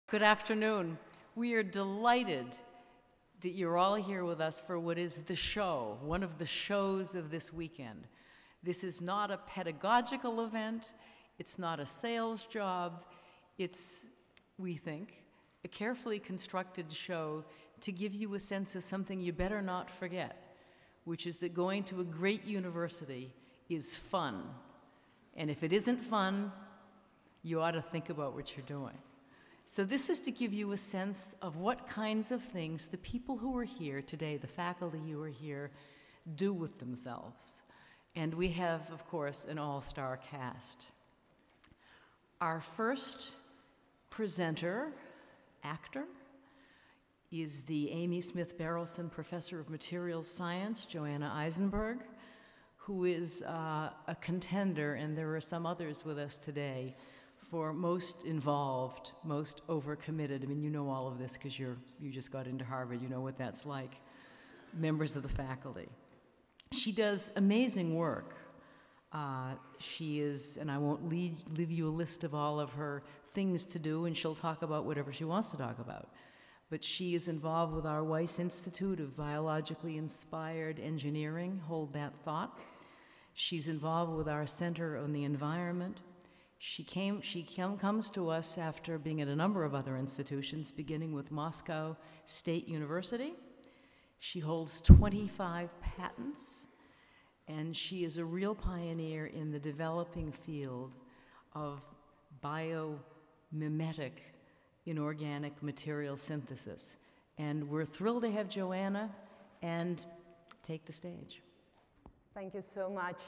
Good afternoon. We are delighted that you're all here with us for what is the show, one of the shows of this weekend. This is not a pedagogical event. It's not a sales job. It's, we think, a carefully constructed show to give you a sense of something you better not forget, which is that going to a great university is fun. And if it isn't fun, you ought to think about what you're doing. So this is to give you a sense of what kinds of things the people who are here today, the faculty who are here, do with themselves. And we have, of course, an all-star cast. Our first presenter, actor, is the Amy Smith Barrelson Professor of Materials Science, Joanna Eisenberg, who is a contender, and there are some others with us today, for most involved, most overcommitted. I mean, you know all of this because you just got into Harvard. You know what that's like. Members of the faculty. She does amazing work. She is, and I won't leave you a list of all of her things to do, and she'll talk about whatever she wants to talk about. But she is involved with our Weiss Institute of Biologically Inspired Engineering. Hold that thought. She's involved with our Center on the Environment. She comes to us after being at a number of other institutions, beginning with Moscow State University. She holds 25 patents, and she is a real pioneer in the developing field of biomimetic inorganic material synthesis. And we're thrilled to have Joanna, and take the stage. Thank you so much.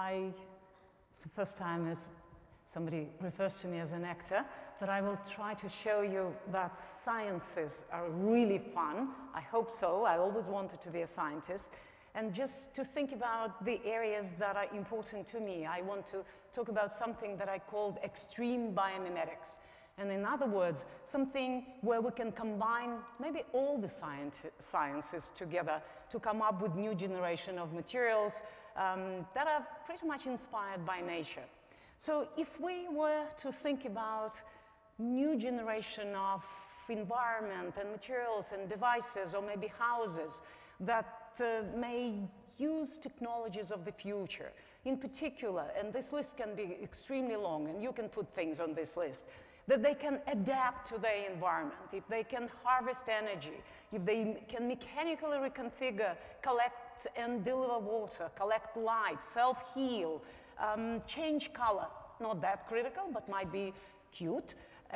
It's the first time somebody refers to me as an actor, but I will try to show you that sciences are really fun. I hope so. I always wanted to be a scientist. And just to think about the areas that are important to me, I want to talk about something that I called extreme biomimetics. And in other words, something where we can combine maybe all the sciences together to come up with new generation of materials that are pretty much inspired by nature. So if we were to think about new generation of environment and materials and devices, or maybe houses that may use technologies of the future, in particular, and this list can be extremely long, and you can put things on this list, that they can adapt to their environment, if they can harvest energy, if they can mechanically reconfigure, collect and deliver water, collect light, self-heal, change color, not that critical, but might be cute,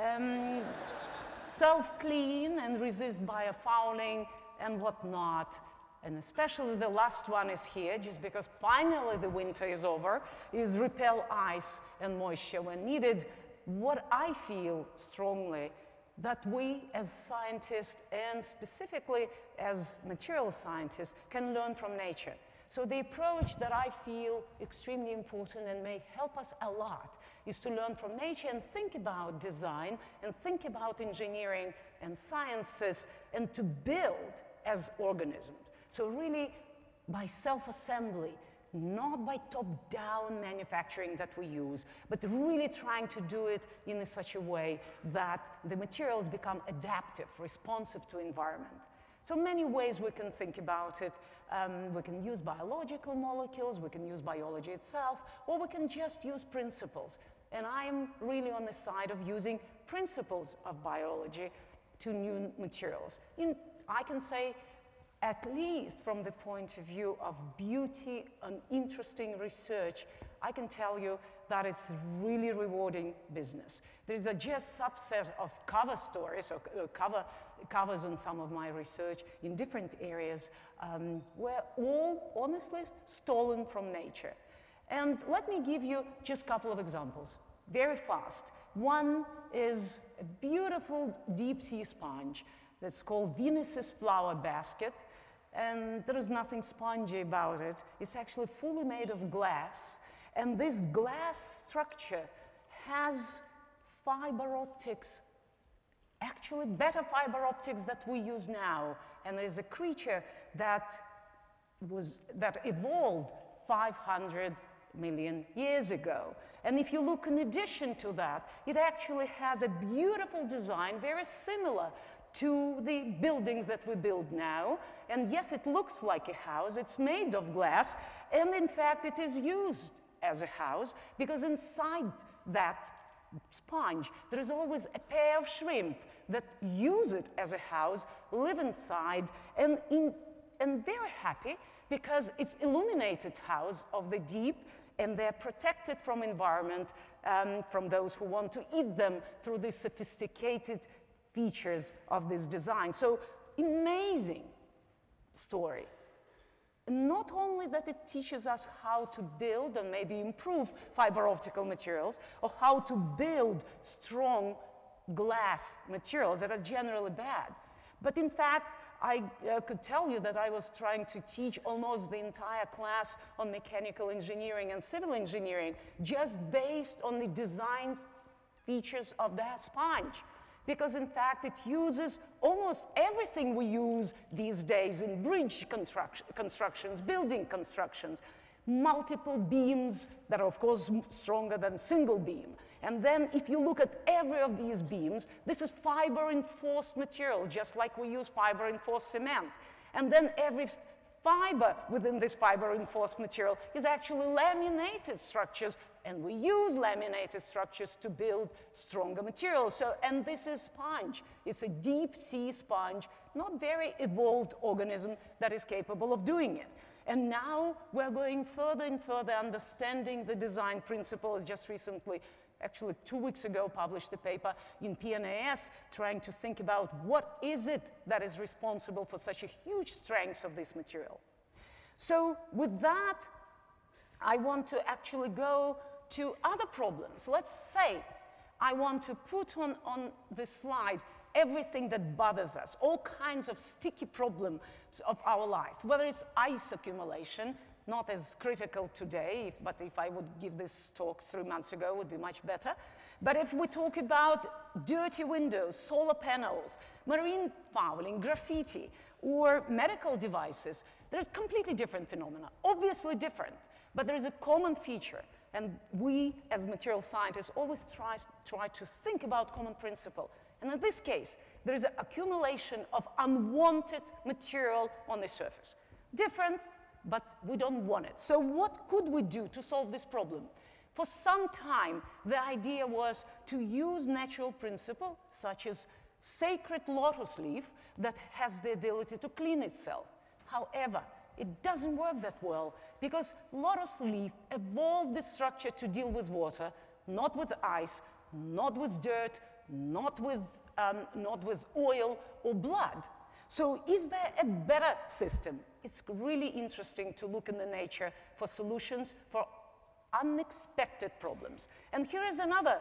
self-clean and resist biofouling and whatnot. And especially the last one is here, just because finally the winter is over, is repel ice and moisture when needed. What I feel strongly that we as scientists, and specifically as material scientists, can learn from nature. So the approach that I feel extremely important and may help us a lot is to learn from nature and think about design and think about engineering and sciences and to build as organisms. So really by self-assembly, not by top-down manufacturing that we use, but really trying to do it in such a way that the materials become adaptive, responsive to environment. So many ways we can think about it. We can use biological molecules, we can use biology itself, or we can just use principles. And I'm really on the side of using principles of biology to new materials. I can say, at least from the point of view of beauty and interesting research, I can tell you that it's really rewarding business. There's a just subset of cover stories, or covers on some of my research in different areas, were all, honestly, stolen from nature. And let me give you just a couple of examples, very fast. One is a beautiful deep sea sponge that's called Venus's flower basket. And there is nothing spongy about it. It's actually fully made of glass. And this glass structure has fiber optics, actually better fiber optics that we use now. And there is a creature that evolved 500 million years ago. And if you look in addition to that, it actually has a beautiful design, very similar to the buildings that we build now. And yes, it looks like a house. It's made of glass. And in fact, it is used as a house because inside that sponge, there is always a pair of shrimp that use it as a house, live inside, and very happy because it's illuminated house of the deep, and they're protected from environment, from those who want to eat them through the sophisticated features of this design. So amazing story. Not only that it teaches us how to build and maybe improve fiber optical materials, or how to build strong glass materials that are generally bad, but in fact, I could tell you that I was trying to teach almost the entire class on mechanical engineering and civil engineering just based on the design features of that sponge. Because in fact, it uses almost everything we use these days in bridge constructions, building constructions, multiple beams that are of course stronger than single beam. And then if you look at every of these beams, this is fiber-reinforced material, just like we use fiber-reinforced cement. And then every fiber within this fiber-reinforced material is actually laminated structures, and we use laminated structures to build stronger materials. So, and this is sponge. It's a deep sea sponge, not very evolved organism that is capable of doing it. And now we're going further and further understanding the design principles. Just recently, actually 2 weeks ago, published a paper in PNAS trying to think about what is it that is responsible for such a huge strength of this material. So with that, I want to actually go to other problems. Let's say I want to put on the slide everything that bothers us, all kinds of sticky problems of our life, whether it's ice accumulation, not as critical today, but if I would give this talk 3 months ago, it would be much better. But if we talk about dirty windows, solar panels, marine fouling, graffiti, or medical devices, there's completely different phenomena, obviously different, but there is a common feature. And we, as material scientists, always try to think about common principle. And in this case, there is an accumulation of unwanted material on the surface. Different, but we don't want it. So what could we do to solve this problem? For some time, the idea was to use natural principle, such as sacred lotus leaf, that has the ability to clean itself. However, it doesn't work that well, because lotus leaf evolved the structure to deal with water, not with ice, not with dirt, not with oil or blood. So is there a better system? It's really interesting to look in the nature for solutions for unexpected problems. And here is another,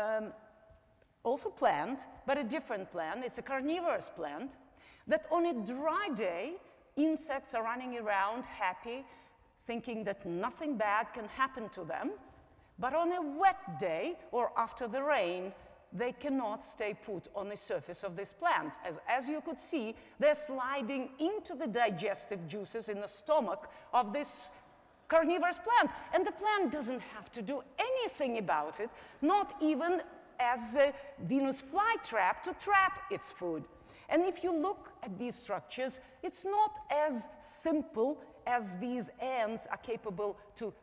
also plant, but a different plant. It's a carnivorous plant that on a dry day, insects are running around happy, thinking that nothing bad can happen to them. But on a wet day or after the rain, they cannot stay put on the surface of this plant. As you could see, they're sliding into the digestive juices in the stomach of this carnivorous plant. And the plant doesn't have to do anything about it, not even as a Venus flytrap to trap its food. And if you look at these structures, it's not as simple as these ants are capable to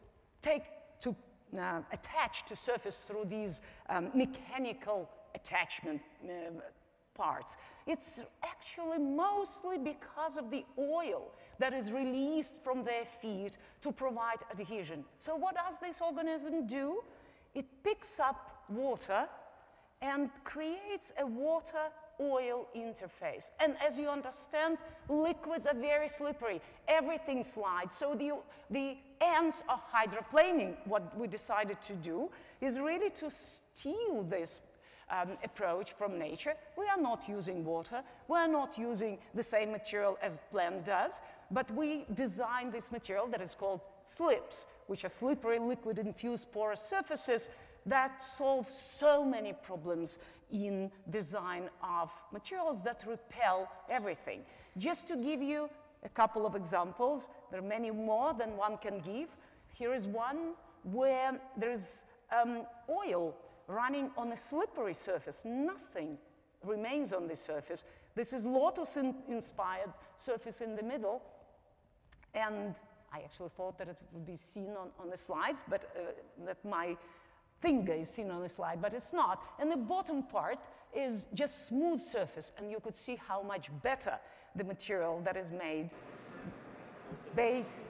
attach to surface through these mechanical attachment parts. It's actually mostly because of the oil that is released from their feet to provide adhesion. So what does this organism do? It picks up water and creates a water-oil interface. And as you understand, liquids are very slippery. Everything slides. So the ants are hydroplaning. What we decided to do is really to steal this approach from nature. We are not using water. We are not using the same material as plant does, but we designed this material that is called slips, which are slippery, liquid-infused porous surfaces that solve so many problems in design of materials that repel everything. Just to give you a couple of examples, there are many more than one can give. Here is one where there's oil running on a slippery surface. Nothing remains on the surface. This is Lotus-inspired surface in the middle. And I actually thought that it would be seen on the slides, but that my finger is seen on the slide, but it's not. And the bottom part is just smooth surface, and you could see how much better the material that is made based.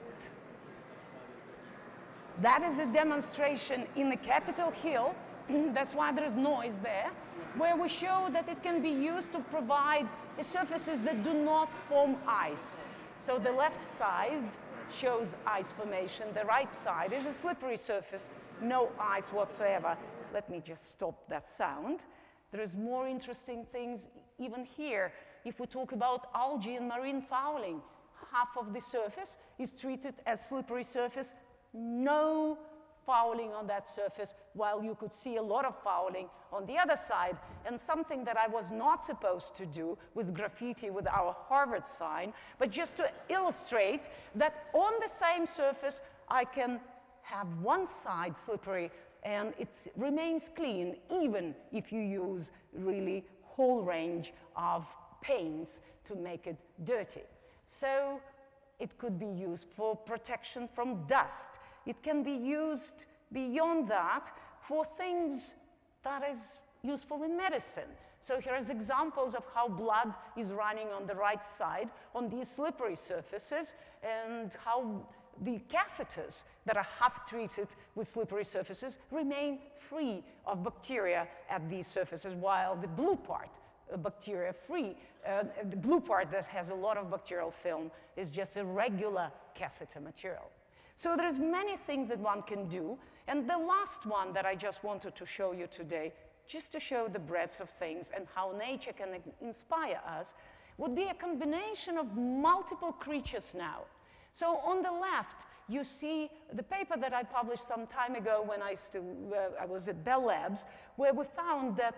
That is a demonstration in the Capitol Hill. That's why there is noise there, where we show that it can be used to provide surfaces that do not form ice. So the left side shows ice formation. The right side is a slippery surface, no ice whatsoever. Let me just stop that sound. There is more interesting things even here. If we talk about algae and marine fouling, half of the surface is treated as slippery surface, no fouling on that surface, while you could see a lot of fouling on the other side. And something that I was not supposed to do with graffiti with our Harvard sign, but just to illustrate that on the same surface, I can have one side slippery and it remains clean, even if you use really whole range of paints to make it dirty. So it could be used for protection from dust. It can be used beyond that for things that is useful in medicine. So here's examples of how blood is running on the right side on these slippery surfaces, and how the catheters that are half treated with slippery surfaces remain free of bacteria at these surfaces, while the blue part, bacteria free, the blue part that has a lot of bacterial film is just a regular catheter material. So there's many things that one can do. And the last one that I just wanted to show you today, just to show the breadth of things and how nature can inspire us, would be a combination of multiple creatures now. So on the left, you see the paper that I published some time ago when I was at Bell Labs, where we found that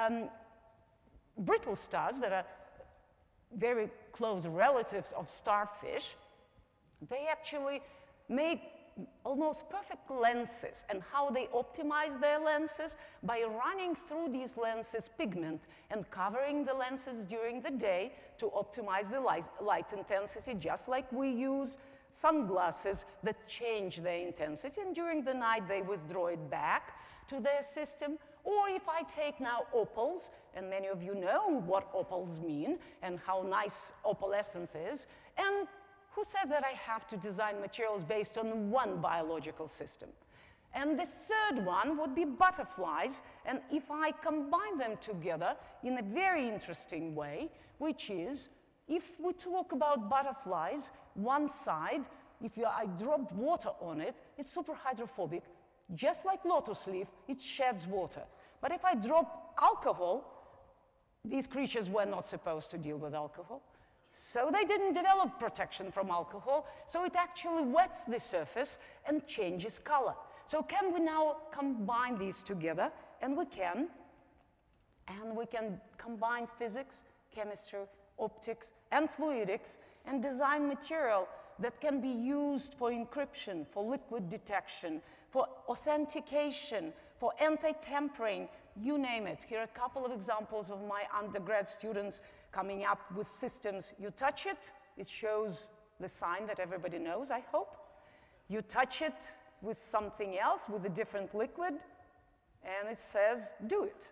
brittle stars that are very close relatives of starfish, they actually make almost perfect lenses. And how they optimize their lenses? By running through these lenses pigment and covering the lenses during the day to optimize the light intensity, just like we use sunglasses that change their intensity, and during the night they withdraw it back to their system. Or if I take now opals, and many of you know what opals mean and how nice opalescence is, and who said that I have to design materials based on one biological system? And the third one would be butterflies, and if I combine them together in a very interesting way, which is, if we talk about butterflies, one side, I drop water on it, it's super hydrophobic. Just like lotus leaf, it sheds water. But if I drop alcohol, these creatures were not supposed to deal with alcohol. So they didn't develop protection from alcohol, so it actually wets the surface and changes color. So can we now combine these together? And we can. And we can combine physics, chemistry, optics, and fluidics, and design material that can be used for encryption, for liquid detection, for authentication, for anti-tampering, you name it. Here are a couple of examples of my undergrad students coming up with systems. You touch it, it shows the sign that everybody knows, I hope. You touch it with something else, with a different liquid, and it says, do it.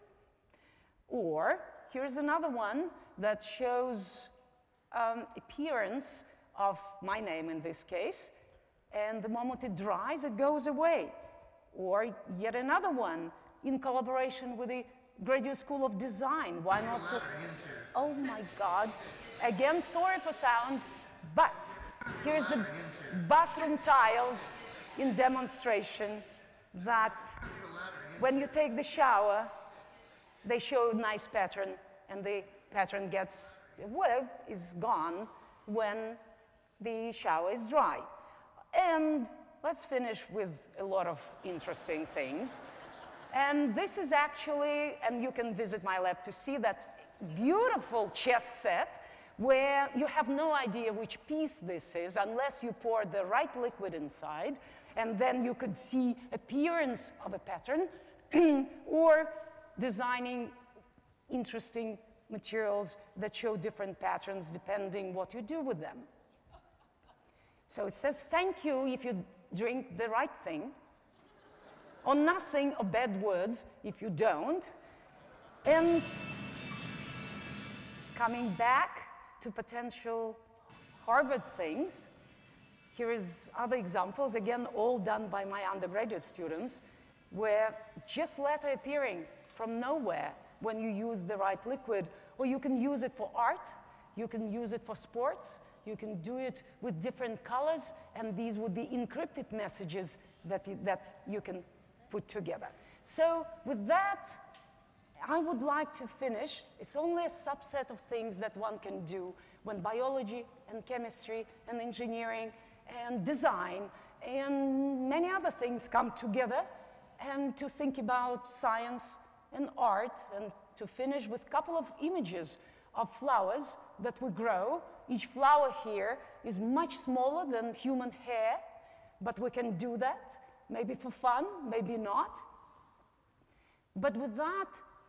Or here's another one that shows appearance of my name in this case, and the moment it dries, it goes away. Or yet another one in collaboration with the Graduate School of Design. Why not to, oh my God. Again, sorry for sound, but here's the bathroom tiles in demonstration that when you take the shower, they show a nice pattern, and the pattern is gone when the shower is dry. And let's finish with a lot of interesting things. And this is actually, and you can visit my lab to see that beautiful chess set, where you have no idea which piece this is unless you pour the right liquid inside, and then you could see appearance of a pattern, or designing interesting materials that show different patterns depending what you do with them. So it says thank you if you drink the right thing, or nothing or bad words if you don't. And coming back to potential Harvard things, here is other examples, again, all done by my undergraduate students, where just letter appearing from nowhere when you use the right liquid, or you can use it for art, you can use it for sports, you can do it with different colors, and these would be encrypted messages that you can put together. So with that, I would like to finish. It's only a subset of things that one can do when biology and chemistry and engineering and design and many other things come together, and to think about science and art, and to finish with a couple of images of flowers that we grow. Each flower here is much smaller than human hair, but we can do that, maybe for fun, maybe not. But with that,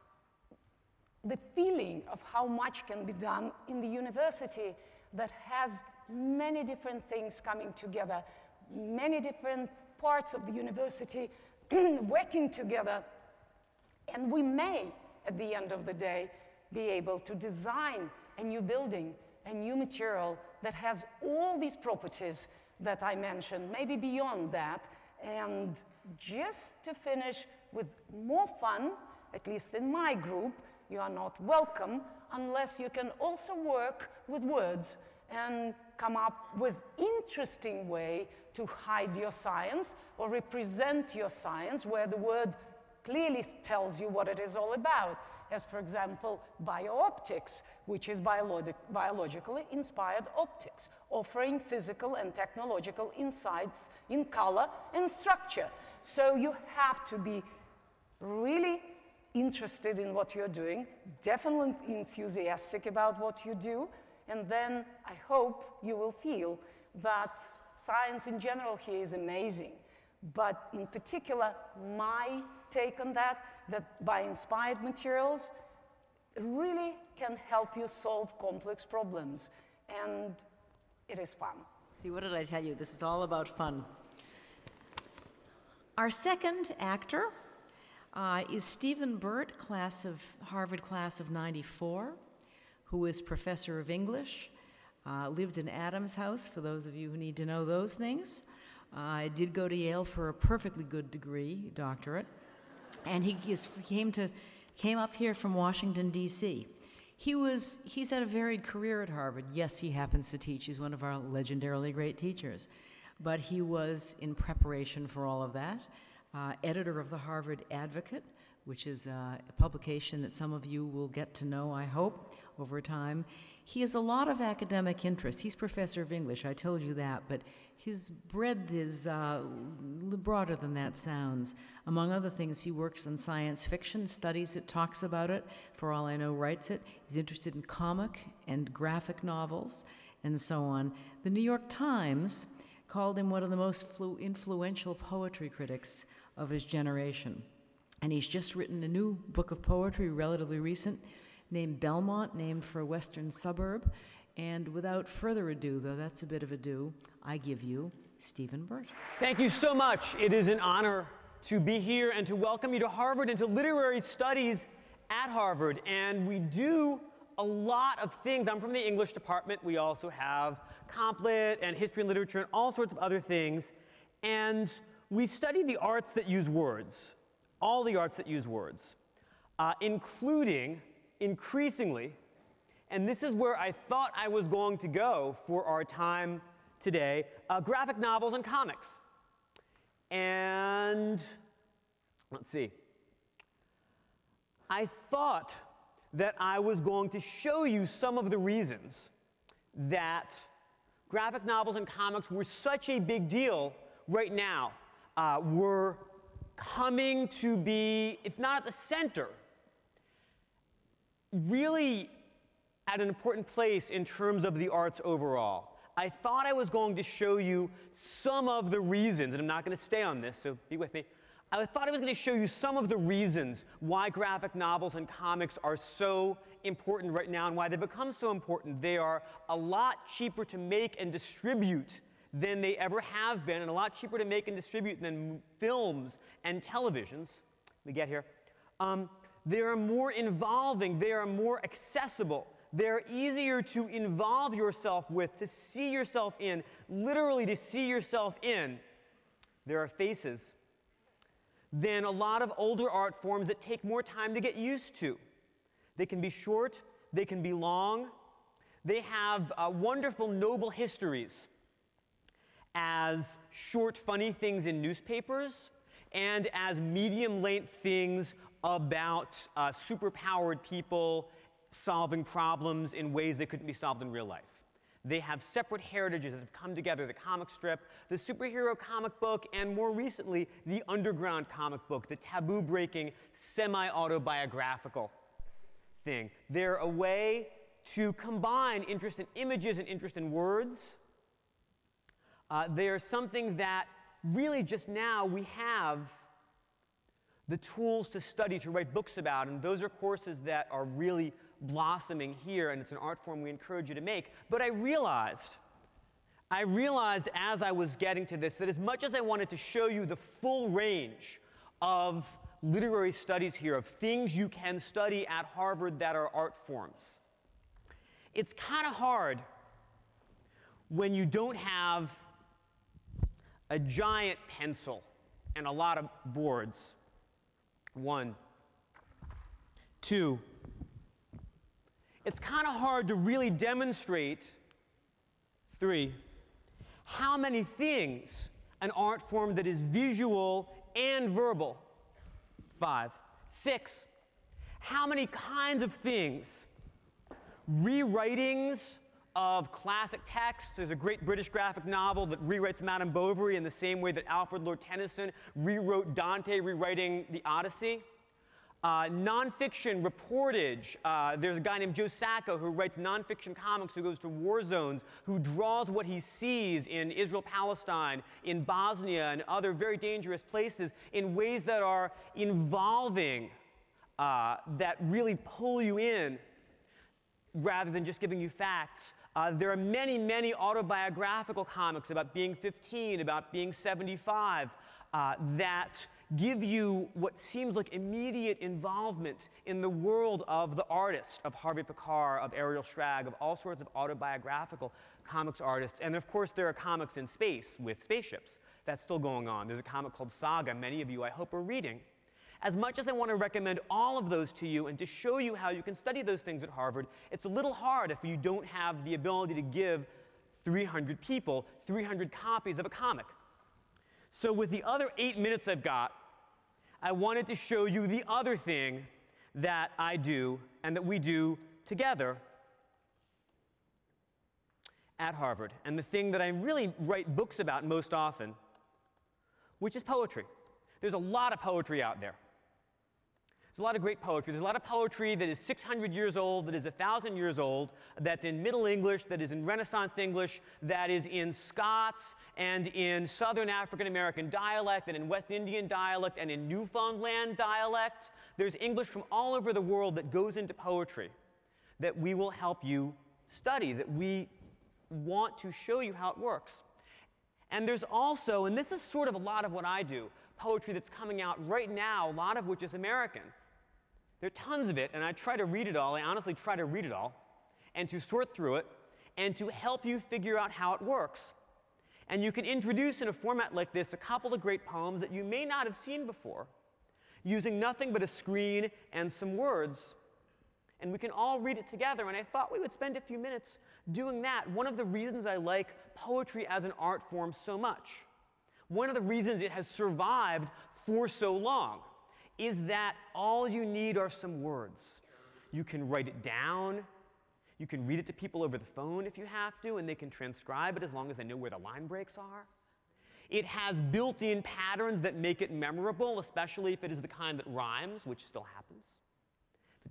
the feeling of how much can be done in the university that has many different things coming together, many different parts of the university working together, and we may, at the end of the day, be able to design a new building, a new material that has all these properties that I mentioned, maybe beyond that. And just to finish with more fun, at least in my group, you are not welcome unless you can also work with words and come up with interesting way to hide your science or represent your science, where the word clearly tells you what it is all about, as for example, biooptics, which is biologically inspired optics, offering physical and technological insights in color and structure. So you have to be really interested in what you're doing, definitely enthusiastic about what you do, and then I hope you will feel that science in general here is amazing. But in particular, my take on that by inspired materials really can help you solve complex problems, and it is fun. See, what did I tell you? This is all about fun. Our second actor is Stephen Burt, Harvard class of '94, who is professor of English, lived in Adams House, for those of you who need to know those things. I did go to Yale for a perfectly good degree, doctorate, and he came up here from Washington, D.C. He's had a varied career at Harvard. Yes, he happens to teach. He's one of our legendarily great teachers. But he was, in preparation for all of that, editor of the Harvard Advocate, which is a publication that some of you will get to know, I hope, over time. He has a lot of academic interest. He's professor of English, I told you that, but his breadth is broader than that sounds. Among other things, he works in science fiction, studies it, talks about it, for all I know, writes it. He's interested in comic and graphic novels, and so on. The New York Times called him one of the most influential poetry critics of his generation. And he's just written a new book of poetry, relatively recent, named Belmont, named for a western suburb. And without further ado, though that's a bit of ado, I give you Stephen Burt. Thank you so much. It is an honor to be here and to welcome you to Harvard and to literary studies at Harvard. And we do a lot of things. I'm from the English department. We also have Comp Lit and history and literature and all sorts of other things. And we study the arts that use words, all the arts that use words, including, increasingly, and this is where I thought I was going to go for our time today, graphic novels and comics. And let's see. I thought that I was going to show you some of the reasons that graphic novels and comics were such a big deal right now. We're coming to be, if not at the center, really at an important place in terms of the arts overall. I thought I was going to show you some of the reasons, and I'm not going to stay on this, so be with me. I thought I was going to show you some of the reasons why graphic novels and comics are so important right now and why they become so important. They are a lot cheaper to make and distribute than they ever have been, and a lot cheaper to make and distribute than films and televisions. Let me get here. They are more involving. They are more accessible. They're easier to involve yourself with, to see yourself in, literally to see yourself in. There are faces than a lot of older art forms that take more time to get used to. They can be short, they can be long. They have wonderful, noble histories as short, funny things in newspapers and as medium-length things about superpowered people solving problems in ways that couldn't be solved in real life. They have separate heritages that have come together: the comic strip, the superhero comic book, and more recently, the underground comic book, the taboo-breaking, semi-autobiographical thing. They're a way to combine interest in images and interest in words. They're something that really just now we have the tools to study, to write books about, and those are courses that are really blossoming here, and it's an art form we encourage you to make. But I realized as I was getting to this that as much as I wanted to show you the full range of literary studies here, of things you can study at Harvard that are art forms, it's kind of hard when you don't have a giant pencil and a lot of boards. 1, 2. It's kind of hard to really demonstrate, 3, how many things an art form that is visual and verbal, 5, 6, how many kinds of things, rewritings of classic texts. There's a great British graphic novel that rewrites Madame Bovary in the same way that Alfred Lord Tennyson rewrote Dante, rewriting the Odyssey. Nonfiction reportage. There's a guy named Joe Sacco who writes nonfiction comics, who goes to war zones, who draws what he sees in Israel-Palestine, in Bosnia, and other very dangerous places in ways that are involving, that really pull you in rather than just giving you facts. There are many, many autobiographical comics about being 15, about being 75, that give you what seems like immediate involvement in the world of the artist, of Harvey Pekar, of Ariel Schrag, of all sorts of autobiographical comics artists. And of course, there are comics in space with spaceships. That's still going on. There's a comic called Saga, many of you, I hope, are reading. As much as I want to recommend all of those to you and to show you how you can study those things at Harvard, it's a little hard if you don't have the ability to give 300 people 300 copies of a comic. So with the other 8 minutes I've got, I wanted to show you the other thing that I do and that we do together at Harvard, and the thing that I really write books about most often, which is poetry. There's a lot of poetry out there. There's a lot of great poetry. There's a lot of poetry that is 600 years old, that is 1,000 years old, that's in Middle English, that is in Renaissance English, that is in Scots and in Southern African American dialect and in West Indian dialect and in Newfoundland dialect. There's English from all over the world that goes into poetry that we will help you study, that we want to show you how it works. And there's also, and this is sort of a lot of what I do, poetry that's coming out right now, a lot of which is American. There are tons of it, and I try to read it all. I honestly try to read it all, and to sort through it, and to help you figure out how it works. And you can introduce in a format like this a couple of great poems that you may not have seen before, using nothing but a screen and some words. And we can all read it together, and I thought we would spend a few minutes doing that. One of the reasons I like poetry as an art form so much, one of the reasons it has survived for so long, is that all you need are some words. You can write it down. You can read it to people over the phone if you have to, and they can transcribe it as long as they know where the line breaks are. It has built-in patterns that make it memorable, especially if it is the kind that rhymes, which still happens. If it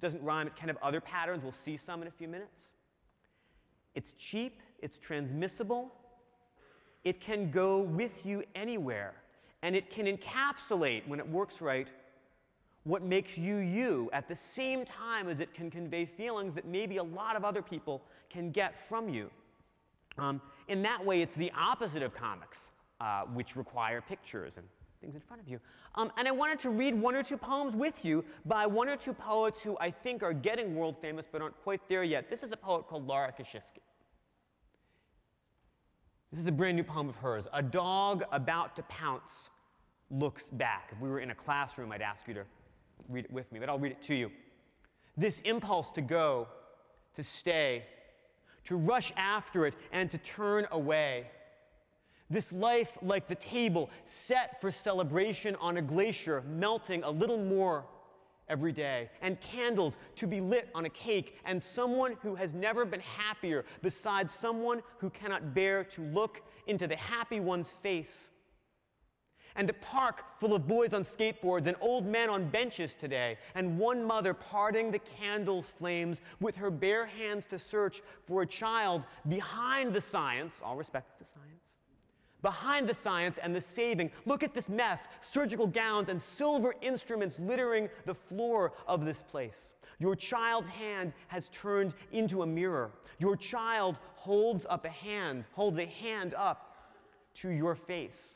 doesn't rhyme, it can have other patterns. We'll see some in a few minutes. It's cheap, it's transmissible, it can go with you anywhere, and it can encapsulate, when it works right, what makes you you at the same time as it can convey feelings that maybe a lot of other people can get from you. In that way, it's the opposite of comics, which require pictures and things in front of you. And I wanted to read one or two poems with you by one or two poets who I think are getting world famous but aren't quite there yet. This is a poet called Lara Kosciuszko. This is a brand new poem of hers. A dog about to pounce looks back. If we were in a classroom, I'd ask you to read it with me, but I'll read it to you. This impulse to go, to stay, to rush after it and to turn away. This life like the table set for celebration on a glacier, melting a little more every day, and candles to be lit on a cake, and someone who has never been happier besides someone who cannot bear to look into the happy one's face. And a park full of boys on skateboards and old men on benches today, and one mother parting the candle's flames with her bare hands to search for a child behind the science, all respects to science, behind the science and the saving. Look at this mess, surgical gowns and silver instruments littering the floor of this place. Your child's hand has turned into a mirror. Your child holds a hand up to your face.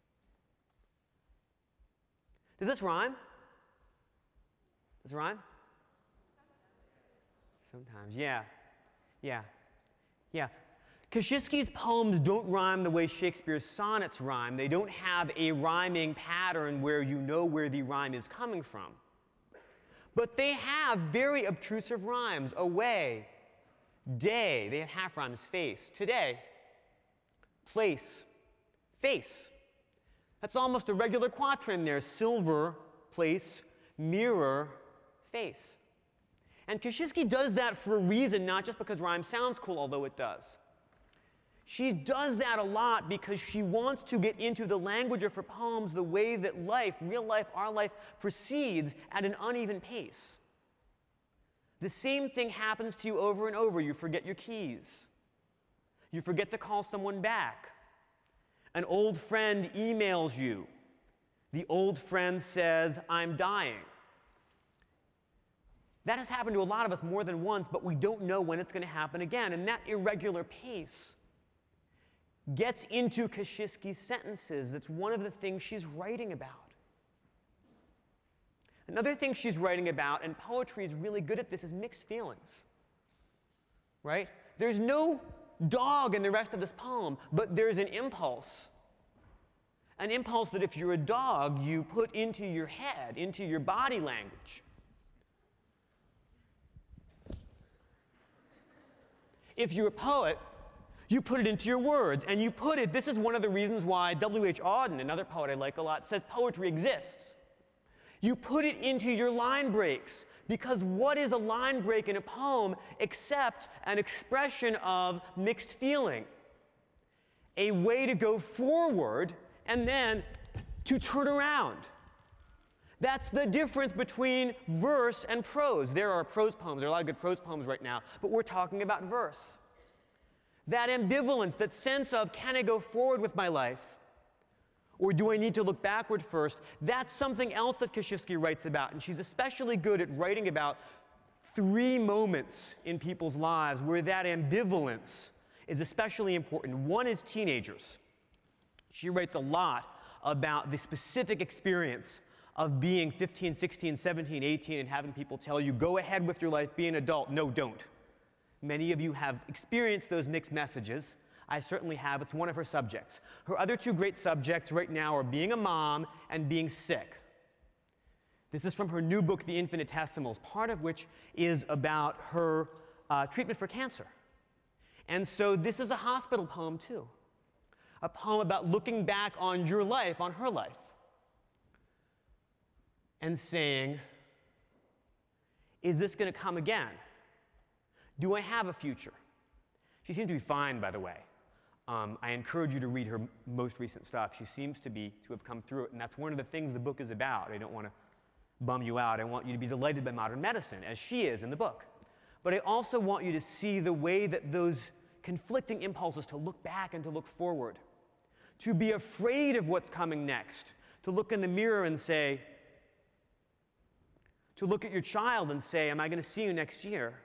Does this rhyme? Does it rhyme? Sometimes, yeah. Kosciuszko's poems don't rhyme the way Shakespeare's sonnets rhyme. They don't have a rhyming pattern where you know where the rhyme is coming from. But they have very obtrusive rhymes. Away, day, they have half rhymes, face, today, place, face. That's almost a regular quatrain there. Silver, place, mirror, face. And Kosciuszko does that for a reason, not just because rhyme sounds cool, although it does. She does that a lot because she wants to get into the language of her poems the way that life, real life, our life, proceeds at an uneven pace. The same thing happens to you over and over. You forget your keys. You forget to call someone back. An old friend emails you. The old friend says, "I'm dying." That has happened to a lot of us more than once, but we don't know when it's going to happen again. And that irregular pace gets into Kosciuszko's sentences. That's one of the things she's writing about. Another thing she's writing about, and poetry is really good at this, is mixed feelings. Right? There's no dog in the rest of this poem, but there's an impulse. An impulse that if you're a dog, you put into your head, into your body language. If you're a poet, you put it into your words, and you put it, this is one of the reasons why W.H. Auden, another poet I like a lot, says poetry exists. You put it into your line breaks, because what is a line break in a poem except an expression of mixed feeling? A way to go forward and then to turn around. That's the difference between verse and prose. There are prose poems, there are a lot of good prose poems right now, but we're talking about verse. That ambivalence, that sense of, can I go forward with my life? Or do I need to look backward first? That's something else that Kosciuszko writes about, and she's especially good at writing about three moments in people's lives where that ambivalence is especially important. One is teenagers. She writes a lot about the specific experience of being 15, 16, 17, 18 and having people tell you, go ahead with your life, be an adult. No, don't. Many of you have experienced those mixed messages. I certainly have. It's one of her subjects. Her other two great subjects right now are being a mom and being sick. This is from her new book, The Infinitesimals, part of which is about her treatment for cancer. And so this is a hospital poem, too. A poem about looking back on your life, on her life, and saying, is this going to come again? Do I have a future? She seems to be fine, by the way. I encourage you to read her most recent stuff. She seems to have come through it, and that's one of the things the book is about. I don't want to bum you out. I want you to be delighted by modern medicine, as she is in the book. But I also want you to see the way that those conflicting impulses to look back and to look forward, to be afraid of what's coming next, to look in the mirror and say, to look at your child and say, am I going to see you next year?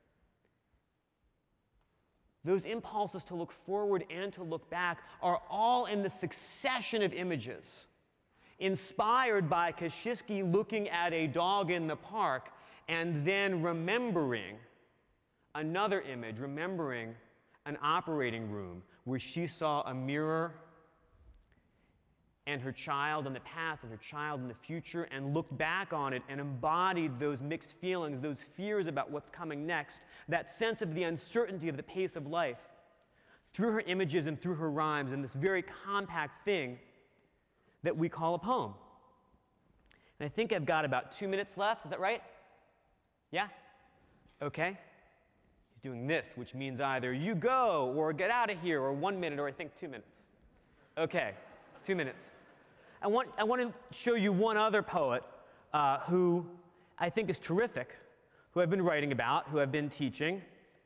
Those impulses to look forward and to look back are all in the succession of images inspired by Kosciuszko looking at a dog in the park and then remembering another image, remembering an operating room where she saw a mirror and her child in the past and her child in the future, and looked back on it and embodied those mixed feelings, those fears about what's coming next, that sense of the uncertainty of the pace of life, through her images and through her rhymes in this very compact thing that we call a poem. And I think I've got about 2 minutes left. Is that right? Yeah? Okay. He's doing this, which means either you go or get out of here, or 1 minute, or I think 2 minutes. Okay, 2 minutes. I want to show you one other poet who I think is terrific, who I've been writing about, who I've been teaching.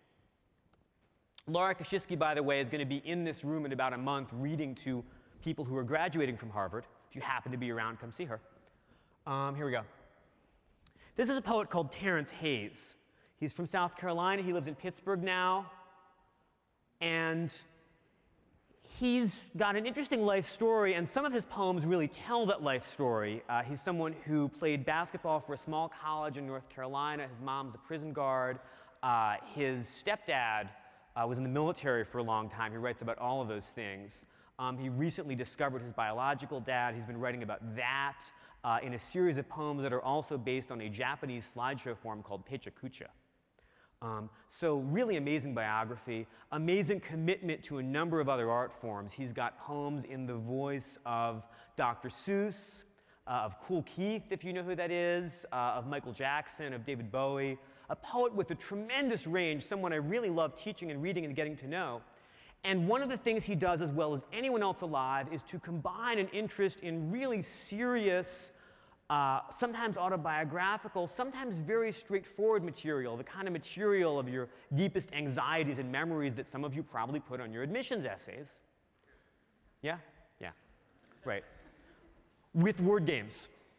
Laura Kosciuszko, by the way, is going to be in this room in about a month reading to people who are graduating from Harvard. If you happen to be around, come see her. Here we go. This is a poet called Terrence Hayes. He's from South Carolina. He lives in Pittsburgh now. And he's got an interesting life story, and some of his poems really tell that life story. He's someone who played basketball for a small college in North Carolina. His mom's a prison guard. His stepdad was in the military for a long time. He writes about all of those things. He recently discovered his biological dad. He's been writing about that in a series of poems that are also based on a Japanese slideshow form called Pechakucha. So really amazing biography, amazing commitment to a number of other art forms. He's got poems in the voice of Dr. Seuss, of Kool Keith, if you know who that is, of Michael Jackson, of David Bowie, a poet with a tremendous range, someone I really love teaching and reading and getting to know. And one of the things he does as well as anyone else alive is to combine an interest in really serious, sometimes autobiographical, sometimes very straightforward material, the kind of material of your deepest anxieties and memories that some of you probably put on your admissions essays. Yeah? Yeah. Right. With word games.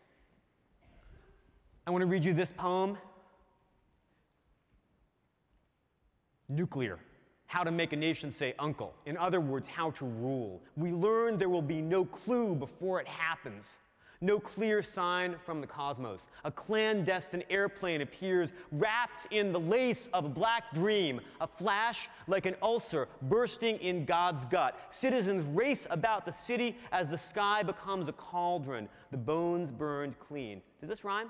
I want to read you this poem. Nuclear. How to make a nation say uncle. In other words, how to rule. We learn there will be no clue before it happens. No clear sign from the cosmos. A clandestine airplane appears wrapped in the lace of a black dream, a flash like an ulcer bursting in God's gut. Citizens race about the city as the sky becomes a cauldron, the bones burned clean. Does this rhyme?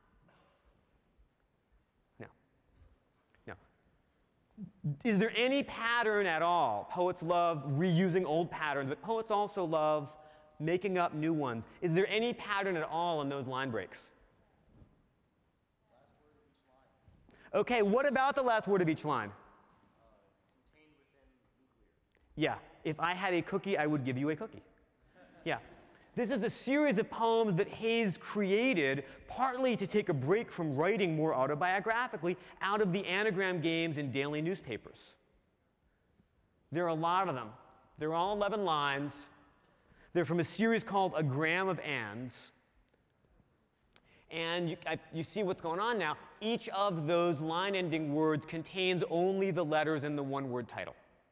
No. No. Is there any pattern at all? Poets love reusing old patterns, but poets also love making up new ones. Is there any pattern at all in those line breaks? Last word of each line. Okay, what about the last word of each line? Contained within nuclear. Yeah, if I had a cookie, I would give you a cookie. Yeah. This is a series of poems that Hayes created partly to take a break from writing more autobiographically out of the anagram games in daily newspapers. There are a lot of them. They're all 11 lines. They're from a series called A Gram of Ands. And you see what's going on now. Each of those line-ending words contains only the letters in the one-word title.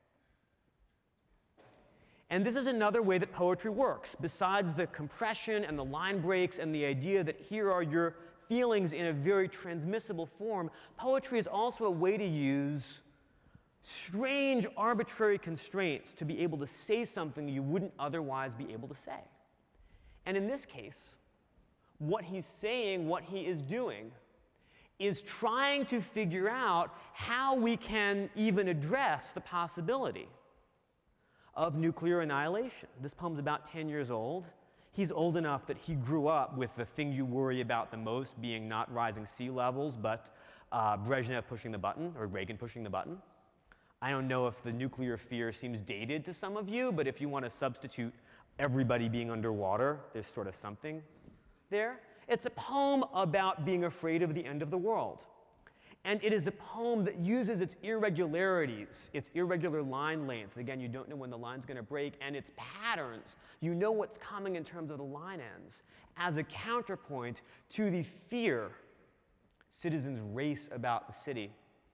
And this is another way that poetry works. Besides the compression and the line breaks and the idea that here are your feelings in a very transmissible form, poetry is also a way to use strange, arbitrary constraints to be able to say something you wouldn't otherwise be able to say. And in this case, what he's saying, what he is doing, is trying to figure out how we can even address the possibility of nuclear annihilation. This poem's about 10 years old. He's old enough that he grew up with the thing you worry about the most being not rising sea levels, but Brezhnev pushing the button, or Reagan pushing the button. I don't know if the nuclear fear seems dated to some of you, but if you want to substitute everybody being underwater, there's sort of something there. It's a poem about being afraid of the end of the world. And it is a poem that uses its irregularities, its irregular line lengths. Again, you don't know when the line's going to break, and its patterns. You know what's coming in terms of the line ends, as a counterpoint to the fear citizens race about the city.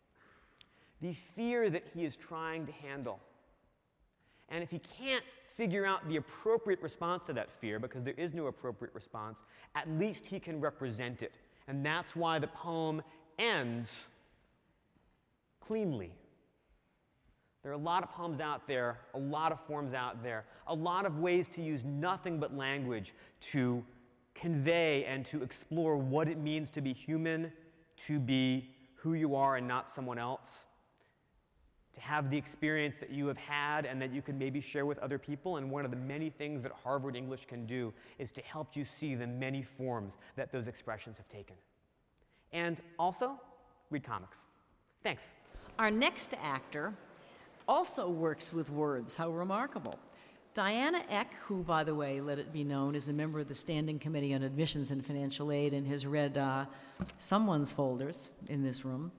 The fear that he is trying to handle. And if he can't figure out the appropriate response to that fear, because there is no appropriate response, at least he can represent it. And that's why the poem ends cleanly. There are a lot of poems out there, a lot of forms out there, a lot of ways to use nothing but language to convey and to explore what it means to be human, to be who you are and not someone else, to have the experience that you have had and that you can maybe share with other people. And one of the many things that Harvard English can do is to help you see the many forms that those expressions have taken. And also, read comics. Thanks. Our next actor also works with words. How remarkable. Diana Eck, who, by the way, let it be known, is a member of the Standing Committee on Admissions and Financial Aid and has read someone's folders in this room,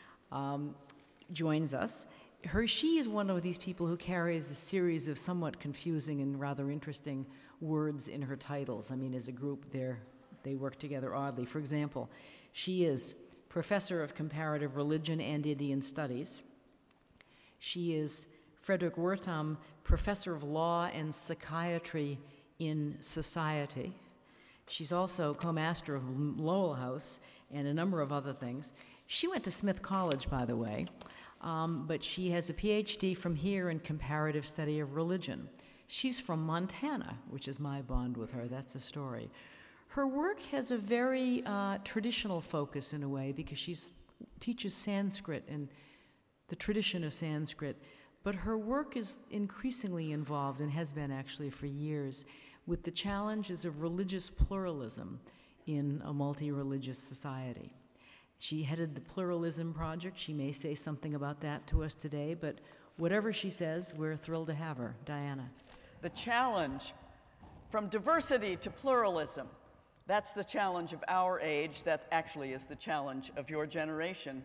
joins us. She is one of these people who carries a series of somewhat confusing and rather interesting words in her titles. I mean, as a group, they work together oddly. For example, she is Professor of Comparative Religion and Indian Studies. She is Frederick Wertham Professor of Law and Psychiatry in Society. She's also co-master of Lowell House and a number of other things. She went to Smith College, by the way, but she has a PhD from here in comparative study of religion. She's from Montana, which is my bond with her. That's a story. Her work has a very traditional focus in a way because she teaches Sanskrit and the tradition of Sanskrit, but her work is increasingly involved, and has been actually for years, with the challenges of religious pluralism in a multi-religious society. She headed the Pluralism Project. She may say something about that to us today, but whatever she says, we're thrilled to have her. Diana. The challenge from diversity to pluralism. That's the challenge of our age. That actually is the challenge of your generation.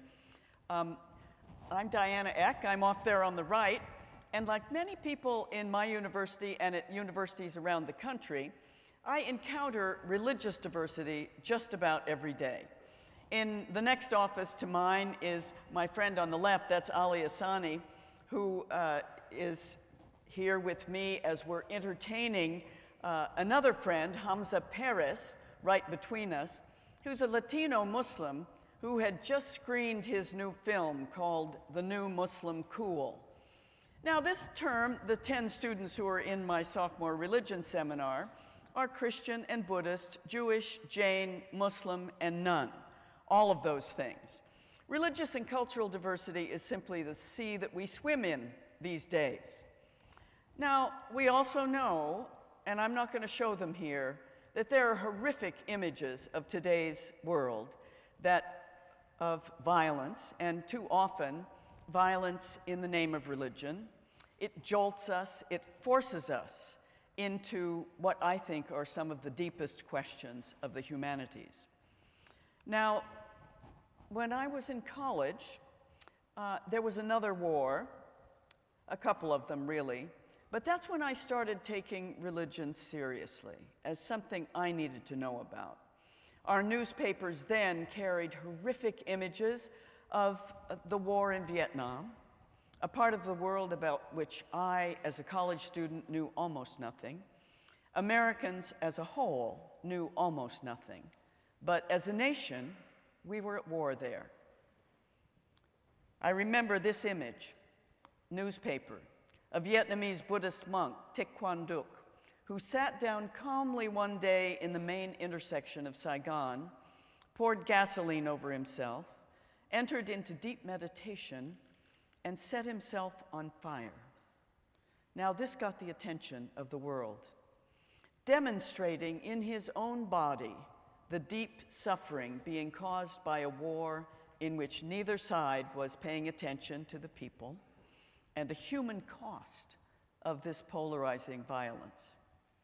I'm Diana Eck. I'm off there on the right. And like many people in my university and at universities around the country, I encounter religious diversity just about every day. In the next office to mine is my friend on the left, that's Ali Asani, who is here with me as we're entertaining another friend, Hamza Perez, right between us, who's a Latino Muslim who had just screened his new film called The New Muslim Cool. Now this term, the 10 students who are in my sophomore religion seminar are Christian and Buddhist, Jewish, Jain, Muslim, and none. All of those things. Religious and cultural diversity is simply the sea that we swim in these days. Now, we also know, and I'm not going to show them here, that there are horrific images of today's world of violence, and too often, violence in the name of religion. It jolts us, it forces us into what I think are some of the deepest questions of the humanities. Now, when I was in college, there was another war, a couple of them really, but that's when I started taking religion seriously as something I needed to know about. Our newspapers then carried horrific images of the war in Vietnam, a part of the world about which I, as a college student, knew almost nothing. Americans as a whole knew almost nothing. But as a nation, we were at war there. I remember this image, newspaper, a Vietnamese Buddhist monk, Thich Quang Duc, who sat down calmly one day in the main intersection of Saigon, poured gasoline over himself, entered into deep meditation, and set himself on fire. Now this got the attention of the world, demonstrating in his own body the deep suffering being caused by a war in which neither side was paying attention to the people and the human cost of this polarizing violence.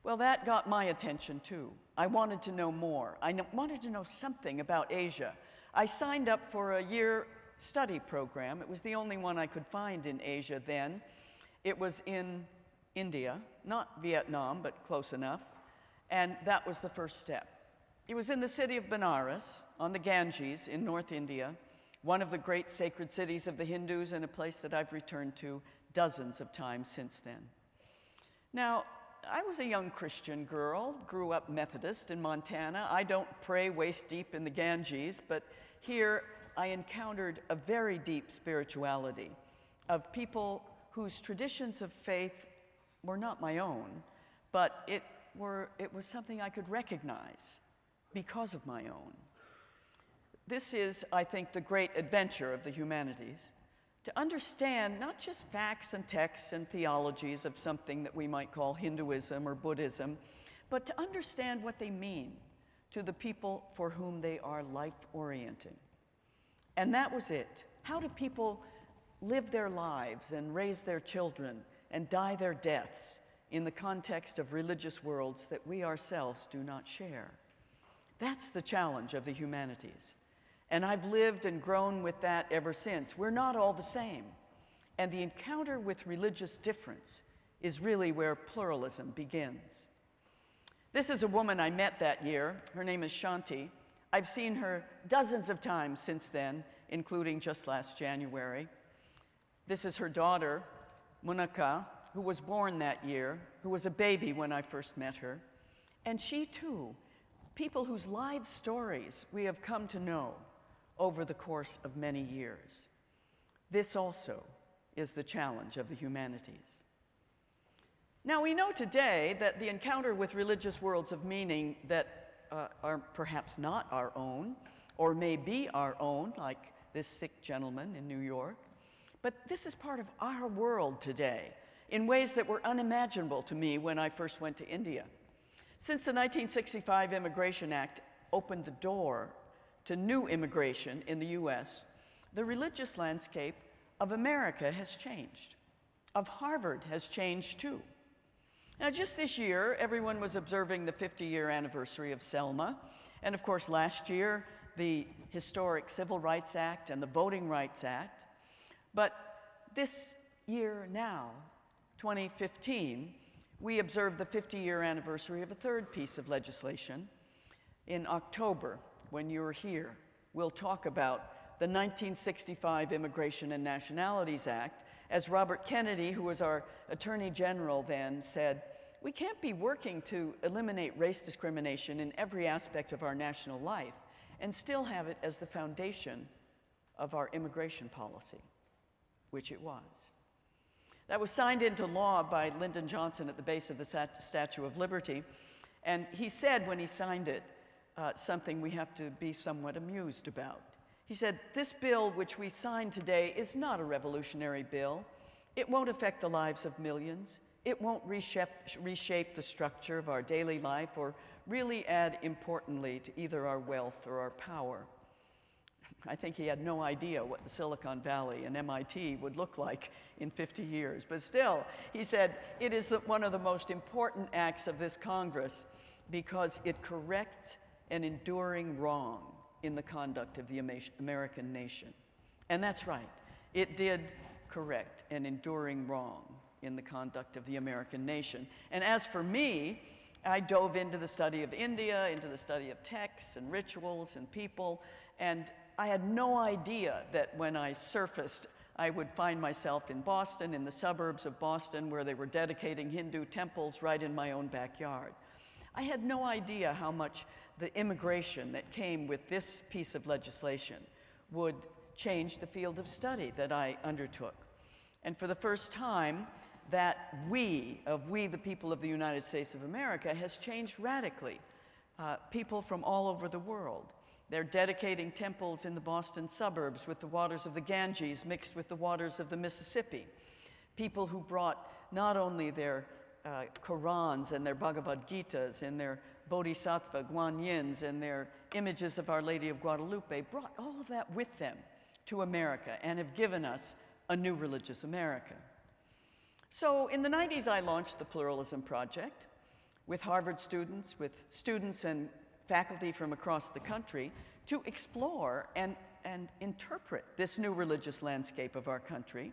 Well, that got my attention too. I wanted to know more. Wanted to know something about Asia. I signed up for a year study program. It was the only one I could find in Asia then. It was in India, not Vietnam, but close enough. And that was the first step. It was in the city of Benares, on the Ganges in North India, one of the great sacred cities of the Hindus and a place that I've returned to dozens of times since then. Now, I was a young Christian girl, grew up Methodist in Montana. I don't pray waist deep in the Ganges, but here I encountered a very deep spirituality of people whose traditions of faith were not my own, but it was something I could recognize because of my own. This is, I think, the great adventure of the humanities, to understand not just facts and texts and theologies of something that we might call Hinduism or Buddhism, but to understand what they mean to the people for whom they are life-orienting. And that was it. How do people live their lives and raise their children and die their deaths in the context of religious worlds that we ourselves do not share? That's the challenge of the humanities. And I've lived and grown with that ever since. We're not all the same. And the encounter with religious difference is really where pluralism begins. This is a woman I met that year. Her name is Shanti. I've seen her dozens of times since then, including just last January. This is her daughter, Monica, who was born that year, who was a baby when I first met her. And she too, people whose life stories we have come to know over the course of many years. This also is the challenge of the humanities. Now, we know today that the encounter with religious worlds of meaning that are perhaps not our own, or may be our own, like this sick gentleman in New York, but this is part of our world today in ways that were unimaginable to me when I first went to India. Since the 1965 Immigration Act opened the door to new immigration in the US, the religious landscape of America has changed. Of Harvard has changed too. Now, just this year, everyone was observing the 50-year anniversary of Selma, and of course last year, the historic Civil Rights Act and the Voting Rights Act. But this year now, 2015, we observed the 50-year anniversary of a third piece of legislation. In October, when you're here, we'll talk about the 1965 Immigration and Nationalities Act. As Robert Kennedy, who was our Attorney General then, said, we can't be working to eliminate race discrimination in every aspect of our national life and still have it as the foundation of our immigration policy, which it was. That was signed into law by Lyndon Johnson at the base of the Statue of Liberty, and he said when he signed it, something we have to be somewhat amused about. He said, this bill which we signed today is not a revolutionary bill. It won't affect the lives of millions. It won't reshape the structure of our daily life or really add importantly to either our wealth or our power. I think he had no idea what the Silicon Valley and MIT would look like in 50 years. But still, he said, it is one of the most important acts of this Congress because it corrects an enduring wrong in the conduct of the American nation. And that's right. It did correct an enduring wrong in the conduct of the American nation. And as for me, I dove into the study of India, into the study of texts and rituals and people, and I had no idea that when I surfaced, I would find myself in Boston, in the suburbs of Boston, where they were dedicating Hindu temples right in my own backyard. I had no idea how much the immigration that came with this piece of legislation would change the field of study that I undertook. And for the first time, that we, the people of the United States of America, has changed radically. People from all over the world. They're dedicating temples in the Boston suburbs with the waters of the Ganges mixed with the waters of the Mississippi. People who brought not only their Qurans and their Bhagavad Gitas and their Bodhisattva Guanyins and their images of Our Lady of Guadalupe, brought all of that with them to America and have given us a new religious America. So in the 90s, I launched the Pluralism Project. with Harvard students, with students and faculty from across the country to explore and interpret this new religious landscape of our country.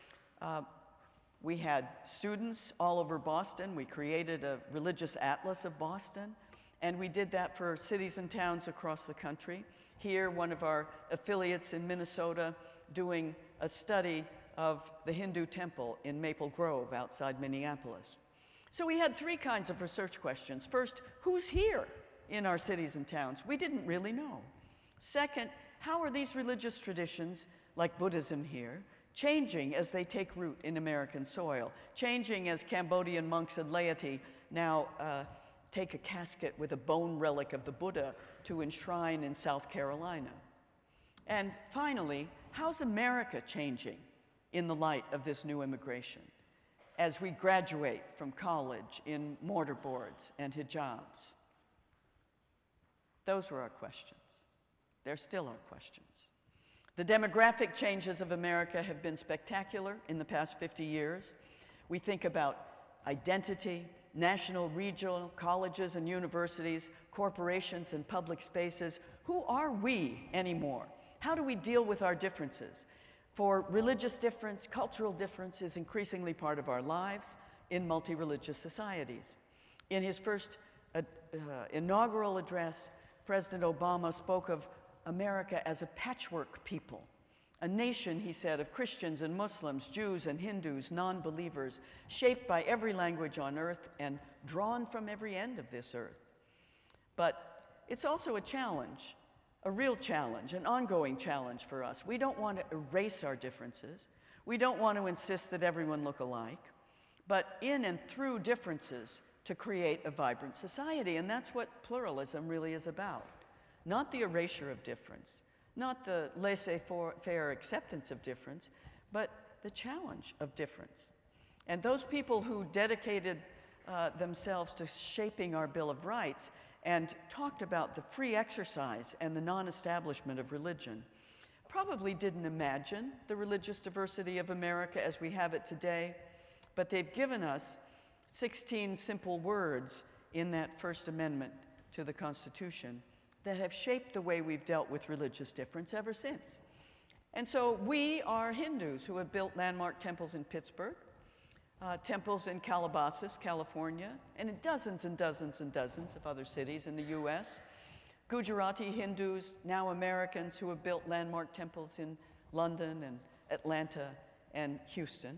We had students all over Boston. We created a religious atlas of Boston, and we did that for cities and towns across the country. Here, one of our affiliates in Minnesota doing a study of the Hindu temple in Maple Grove outside Minneapolis. So we had three kinds of research questions. First, who's here in our cities and towns? We didn't really know. Second, how are these religious traditions, like Buddhism here, changing as they take root in American soil, changing as Cambodian monks and laity now take a casket with a bone relic of the Buddha to enshrine in South Carolina? And finally, how's America changing in the light of this new immigration as we graduate from college in mortarboards and hijabs? Those were our questions. They're still our questions. The demographic changes of America have been spectacular in the past 50 years. We think about identity, national, regional, colleges and universities, corporations and public spaces. Who are we anymore? How do we deal with our differences? For religious difference, cultural difference is increasingly part of our lives in multi-religious societies. In his first inaugural address, President Obama spoke of America as a patchwork people, a nation, he said, of Christians and Muslims, Jews and Hindus, non-believers, shaped by every language on earth and drawn from every end of this earth. But it's also a challenge, a real challenge, an ongoing challenge for us. We don't want to erase our differences. We don't want to insist that everyone look alike, but in and through differences to create a vibrant society. And that's what pluralism really is about. Not the erasure of difference, not the laissez-faire acceptance of difference, but the challenge of difference. And those people who dedicated themselves to shaping our Bill of Rights and talked about the free exercise and the non-establishment of religion probably didn't imagine the religious diversity of America as we have it today, but they've given us 16 simple words in that First Amendment to the Constitution that have shaped the way we've dealt with religious difference ever since. And so we are Hindus who have built landmark temples in Pittsburgh, temples in Calabasas, California, and in dozens and dozens and dozens of other cities in the US. Gujarati Hindus, now Americans, who have built landmark temples in London and Atlanta and Houston.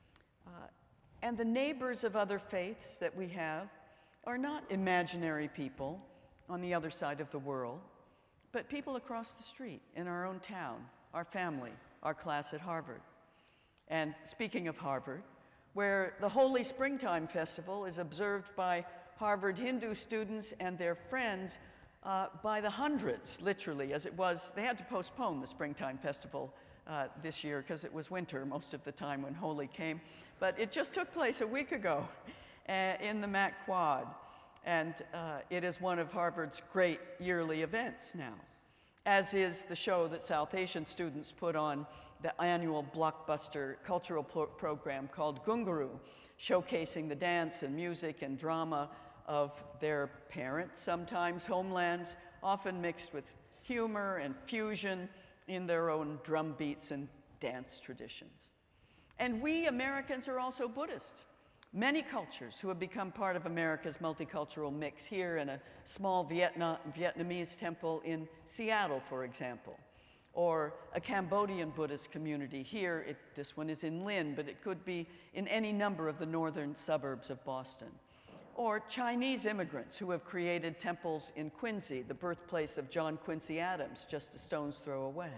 And the neighbors of other faiths that we have are not imaginary people on the other side of the world, but people across the street in our own town, our family, our class at Harvard. And speaking of Harvard, where the Holy Springtime Festival is observed by Harvard Hindu students and their friends by the hundreds, literally, as it was. They had to postpone the Springtime Festival this year because it was winter most of the time when Holi came. But it just took place a week ago in the Mac Quad. And it is one of Harvard's great yearly events now, as is the show that South Asian students put on, the annual blockbuster cultural program called Gungaru, showcasing the dance and music and drama of their parents' sometimes homelands, often mixed with humor and fusion in their own drum beats and dance traditions. And we Americans are also Buddhist. Many cultures who have become part of America's multicultural mix, here in a small Vietnamese temple in Seattle, for example, or a Cambodian Buddhist community here. This one is in Lynn, but it could be in any number of the northern suburbs of Boston. Or Chinese immigrants who have created temples in Quincy, the birthplace of John Quincy Adams, just a stone's throw away,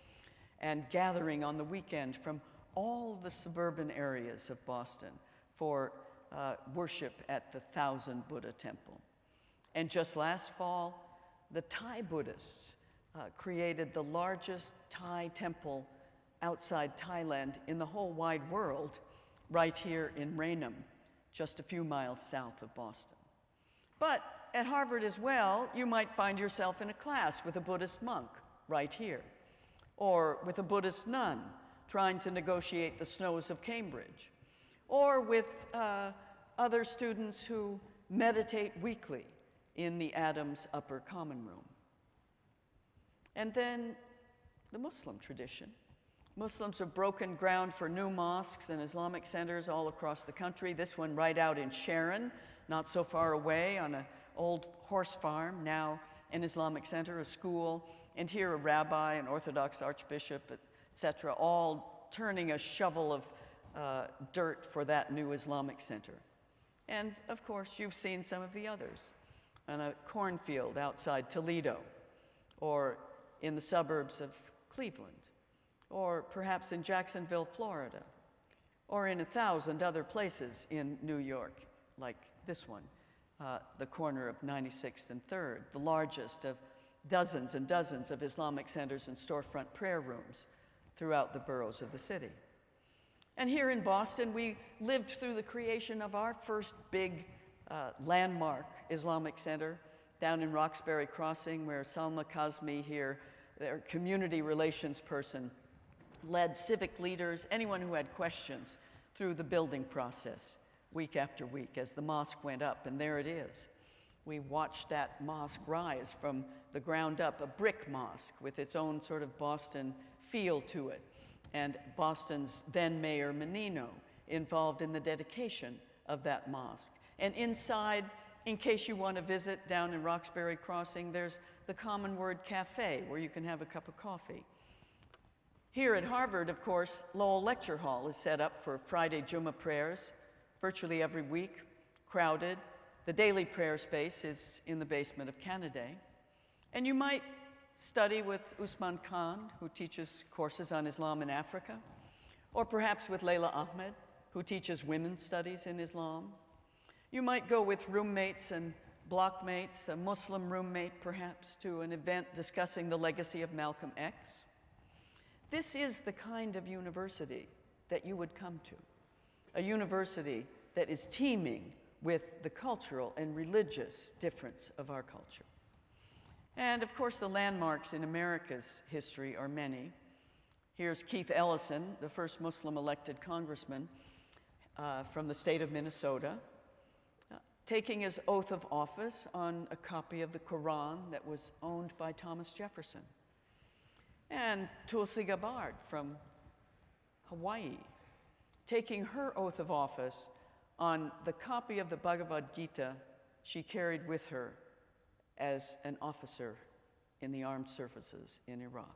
and gathering on the weekend from all the suburban areas of Boston for worship at the Thousand Buddha Temple. And just last fall, the Thai Buddhists created the largest Thai temple outside Thailand in the whole wide world, right here in Raynham, just a few miles south of Boston. But at Harvard as well, you might find yourself in a class with a Buddhist monk right here, or with a Buddhist nun trying to negotiate the snows of Cambridge, or with other students who meditate weekly in the Adams Upper Common Room. And then the Muslim tradition. Muslims have broken ground for new mosques and Islamic centers all across the country. This one right out in Sharon, not so far away on an old horse farm, now an Islamic center, a school, and here a rabbi, an Orthodox archbishop, etc., all turning a shovel of dirt for that new Islamic center. And of course, you've seen some of the others on a cornfield outside Toledo, or in the suburbs of Cleveland, or perhaps in Jacksonville, Florida, or in 1,000 other places in New York, like this one, the corner of 96th and 3rd, the largest of dozens and dozens of Islamic centers and storefront prayer rooms throughout the boroughs of the city. And here in Boston, we lived through the creation of our first big landmark Islamic center down in Roxbury Crossing, where Salma Kazmi here, their community relations person, led civic leaders, anyone who had questions, through the building process week after week as the mosque went up, and there it is. We watched that mosque rise from the ground up, a brick mosque with its own sort of Boston feel to it, and Boston's then Mayor Menino involved in the dedication of that mosque. And inside, in case you want to visit down in Roxbury Crossing, there's the Common Word Cafe where you can have a cup of coffee. Here at Harvard, of course, Lowell Lecture Hall is set up for Friday Jummah prayers virtually every week, crowded. The daily prayer space is in the basement of Cannaday. And you might study with Usman Khan, who teaches courses on Islam in Africa, or perhaps with Layla Ahmed, who teaches women's studies in Islam. You might go with roommates and blockmates, a Muslim roommate perhaps, to an event discussing the legacy of Malcolm X. This is the kind of university that you would come to, a university that is teeming with the cultural and religious difference of our culture. And of course, the landmarks in America's history are many. Here's Keith Ellison, the first Muslim elected congressman from the state of Minnesota, taking his oath of office on a copy of the Quran that was owned by Thomas Jefferson. And Tulsi Gabbard from Hawaii, taking her oath of office on the copy of the Bhagavad Gita she carried with her as an officer in the armed services in Iraq.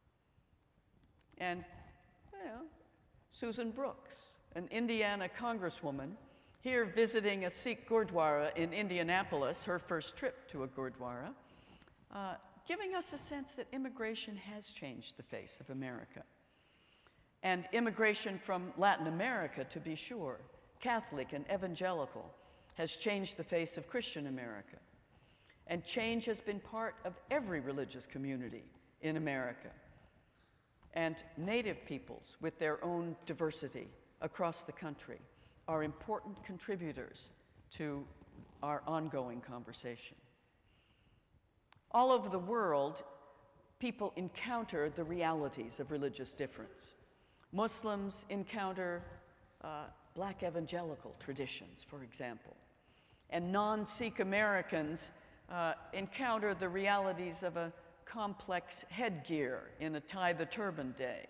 And, well, Susan Brooks, an Indiana congresswoman, here visiting a Sikh Gurdwara in Indianapolis, her first trip to a Gurdwara, giving us a sense that immigration has changed the face of America. And immigration from Latin America, to be sure, Catholic and evangelical, has changed the face of Christian America. And change has been part of every religious community in America. And Native peoples, with their own diversity across the country, are important contributors to our ongoing conversation. All over the world, people encounter the realities of religious difference. Muslims encounter Black evangelical traditions, for example, and non-Sikh Americans encounter the realities of a complex headgear in a tie the turban day.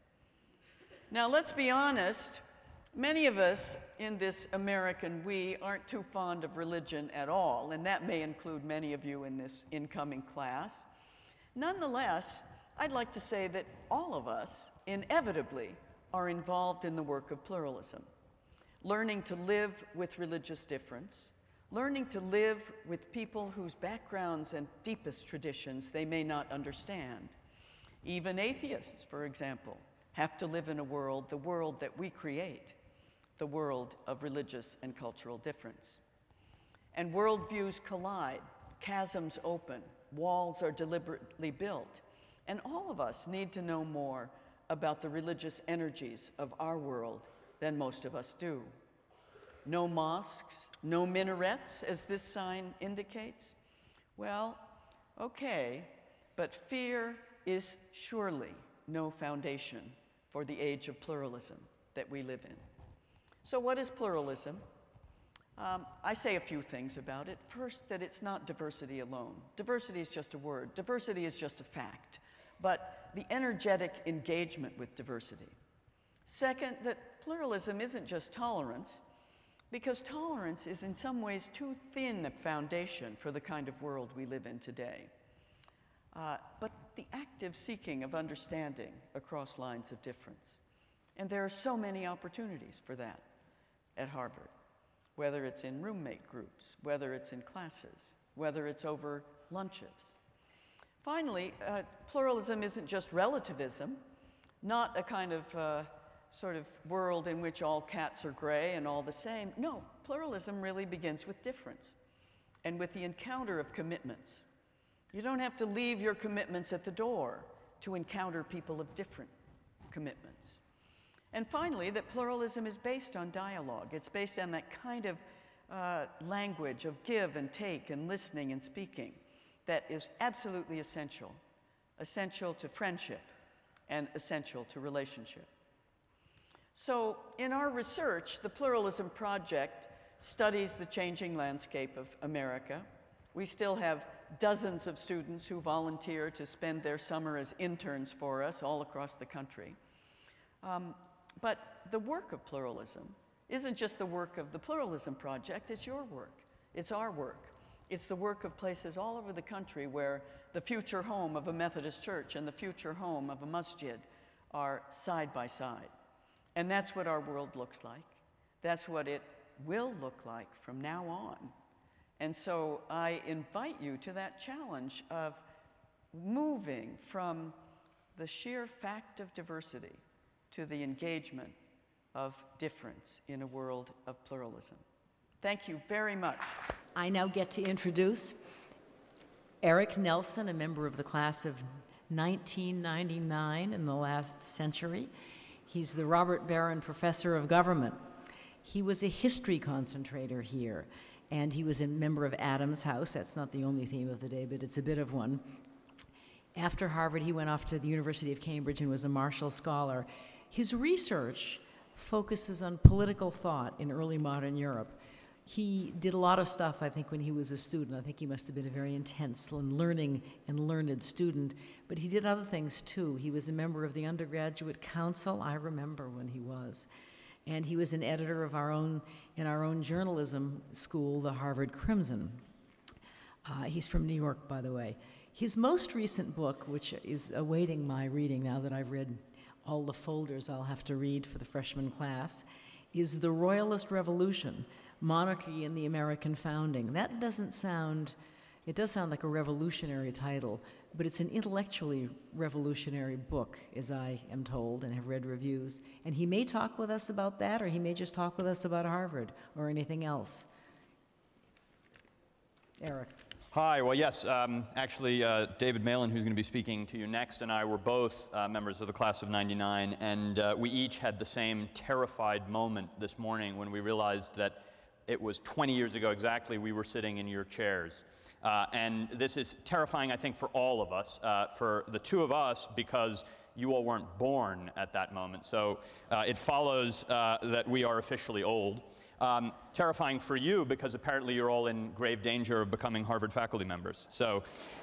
Now, let's be honest, many of us in this American we aren't too fond of religion at all, and that may include many of you in this incoming class. Nonetheless, I'd like to say that all of us inevitably are involved in the work of pluralism, learning to live with religious difference, learning to live with people whose backgrounds and deepest traditions they may not understand. Even atheists, for example, have to live in a world, the world that we create, the world of religious and cultural difference. And worldviews collide, chasms open, walls are deliberately built, and all of us need to know more about the religious energies of our world than most of us do. No mosques, no minarets, as this sign indicates? Well, okay, but fear is surely no foundation for the age of pluralism that we live in. So what is pluralism? I say a few things about it. First, that it's not diversity alone. Diversity is just a word. Diversity is just a fact. But the energetic engagement with diversity. Second, that pluralism isn't just tolerance, because tolerance is in some ways too thin a foundation for the kind of world we live in today. But the active seeking of understanding across lines of difference. And there are so many opportunities for that at Harvard. Whether it's in roommate groups, whether it's in classes, whether it's over lunches. Finally, pluralism isn't just relativism, not a kind of sort of world in which all cats are gray and all the same. No, pluralism really begins with difference and with the encounter of commitments. You don't have to leave your commitments at the door to encounter people of different commitments. And finally, that pluralism is based on dialogue. It's based on that kind of language of give and take and listening and speaking that is absolutely essential. Essential to friendship and essential to relationship. So in our research, the Pluralism Project studies the changing landscape of America. We still have dozens of students who volunteer to spend their summer as interns for us all across the country. But the work of pluralism isn't just the work of the Pluralism Project, it's your work, it's our work. It's the work of places all over the country where the future home of a Methodist church and the future home of a masjid are side by side. And that's what our world looks like. That's what it will look like from now on. And so I invite you to that challenge of moving from the sheer fact of diversity to the engagement of difference in a world of pluralism. Thank you very much. I now get to introduce Eric Nelson, a member of the class of 1999 in the last century. He's the Robert Barron Professor of Government. He was a history concentrator here, and he was a member of Adams House. That's not the only theme of the day, but it's a bit of one. After Harvard, he went off to the University of Cambridge and was a Marshall Scholar. His research focuses on political thought in early modern Europe. He did a lot of stuff, I think, when he was a student. I think he must have been a very intense and learning and learned student. But he did other things, too. He was a member of the undergraduate council. I remember when he was. And he was an editor of our own journalism school, the Harvard Crimson. He's from New York, by the way. His most recent book, which is awaiting my reading now that I've read all the folders I'll have to read for the freshman class, is The Royalist Revolution, Monarchy in the American Founding. That doesn't sound, it does sound like a revolutionary title, but it's an intellectually revolutionary book, as I am told and have read reviews. And he may talk with us about that, or he may just talk with us about Harvard or anything else. Eric. Hi, well, yes, actually, David Malin, who's going to be speaking to you next, and I were both members of the class of 99, and we each had the same terrified moment this morning when we realized that it was 20 years ago exactly we were sitting in your chairs. And this is terrifying, I think, for all of us, for the two of us, because you all weren't born at that moment. So it follows that we are officially old. Terrifying for you because apparently you're all in grave danger of becoming Harvard faculty members. So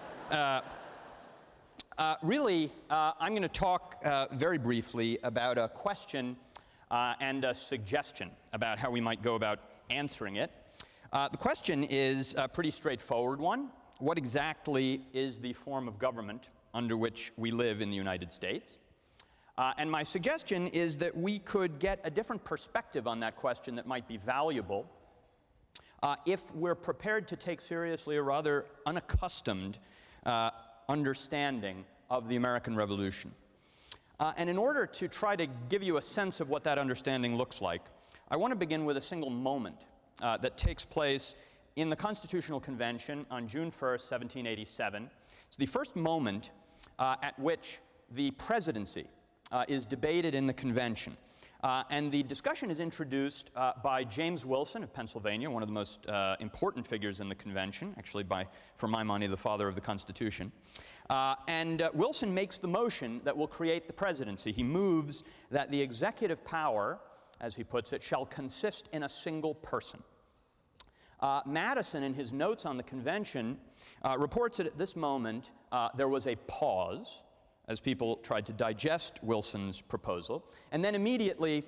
really, I'm going to talk very briefly about a question and a suggestion about how we might go about answering it. The question is a pretty straightforward one. What exactly is the form of government under which we live in the United States? And my suggestion is that we could get a different perspective on that question that might be valuable if we're prepared to take seriously a rather unaccustomed understanding of the American Revolution. And in order to try to give you a sense of what that understanding looks like, I want to begin with a single moment that takes place in the Constitutional Convention on June 1st, 1787. It's the first moment at which the presidency is debated in the convention. And the discussion is introduced by James Wilson of Pennsylvania, one of the most important figures in the convention, actually for my money, the father of the Constitution. And Wilson makes the motion that will create the presidency. He moves that the executive power, as he puts it, shall consist in a single person. Madison, in his notes on the convention, reports that at this moment there was a pause as people tried to digest Wilson's proposal, and then immediately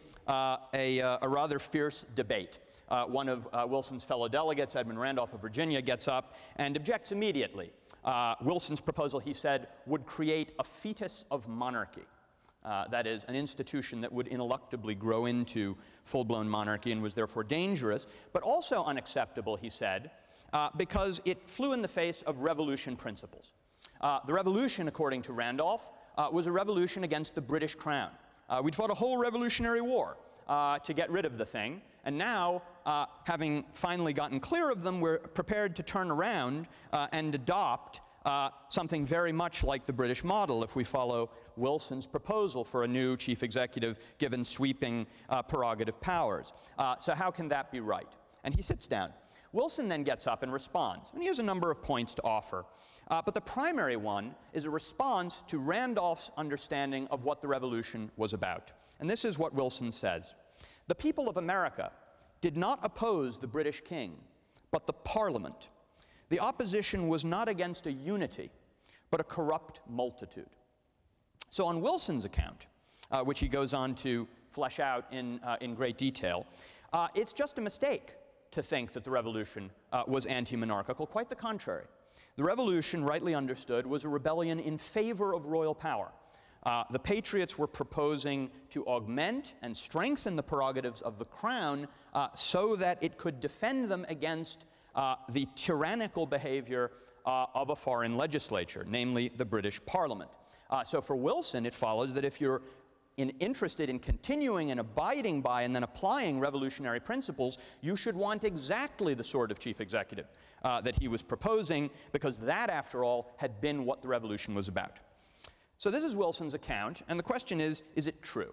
a rather fierce debate. One of Wilson's fellow delegates, Edmund Randolph of Virginia, gets up and objects immediately. Wilson's proposal, he said, would create a fetus of monarchy. That is, an institution that would ineluctably grow into full-blown monarchy and was therefore dangerous, but also unacceptable, he said, because it flew in the face of revolution principles. The revolution, according to Randolph, was a revolution against the British crown. We'd fought a whole revolutionary war to get rid of the thing, and now, having finally gotten clear of them, we're prepared to turn around and adopt something very much like the British model if we follow Wilson's proposal for a new chief executive given sweeping prerogative powers. So how can that be right? And he sits down. Wilson then gets up and responds, and he has a number of points to offer. But the primary one is a response to Randolph's understanding of what the revolution was about. And this is what Wilson says. The people of America did not oppose the British king, but the Parliament. The opposition was not against a unity, but a corrupt multitude. So on Wilson's account, which he goes on to flesh out in great detail, it's just a mistake to think that the revolution was anti-monarchical. Quite the contrary. The revolution, rightly understood, was a rebellion in favor of royal power. The Patriots were proposing to augment and strengthen the prerogatives of the crown so that it could defend them against the tyrannical behavior of a foreign legislature, namely the British Parliament. So for Wilson, it follows that if you're interested in continuing and abiding by and then applying revolutionary principles, you should want exactly the sort of chief executive that he was proposing, because that, after all, had been what the revolution was about. So this is Wilson's account, and the question is it true?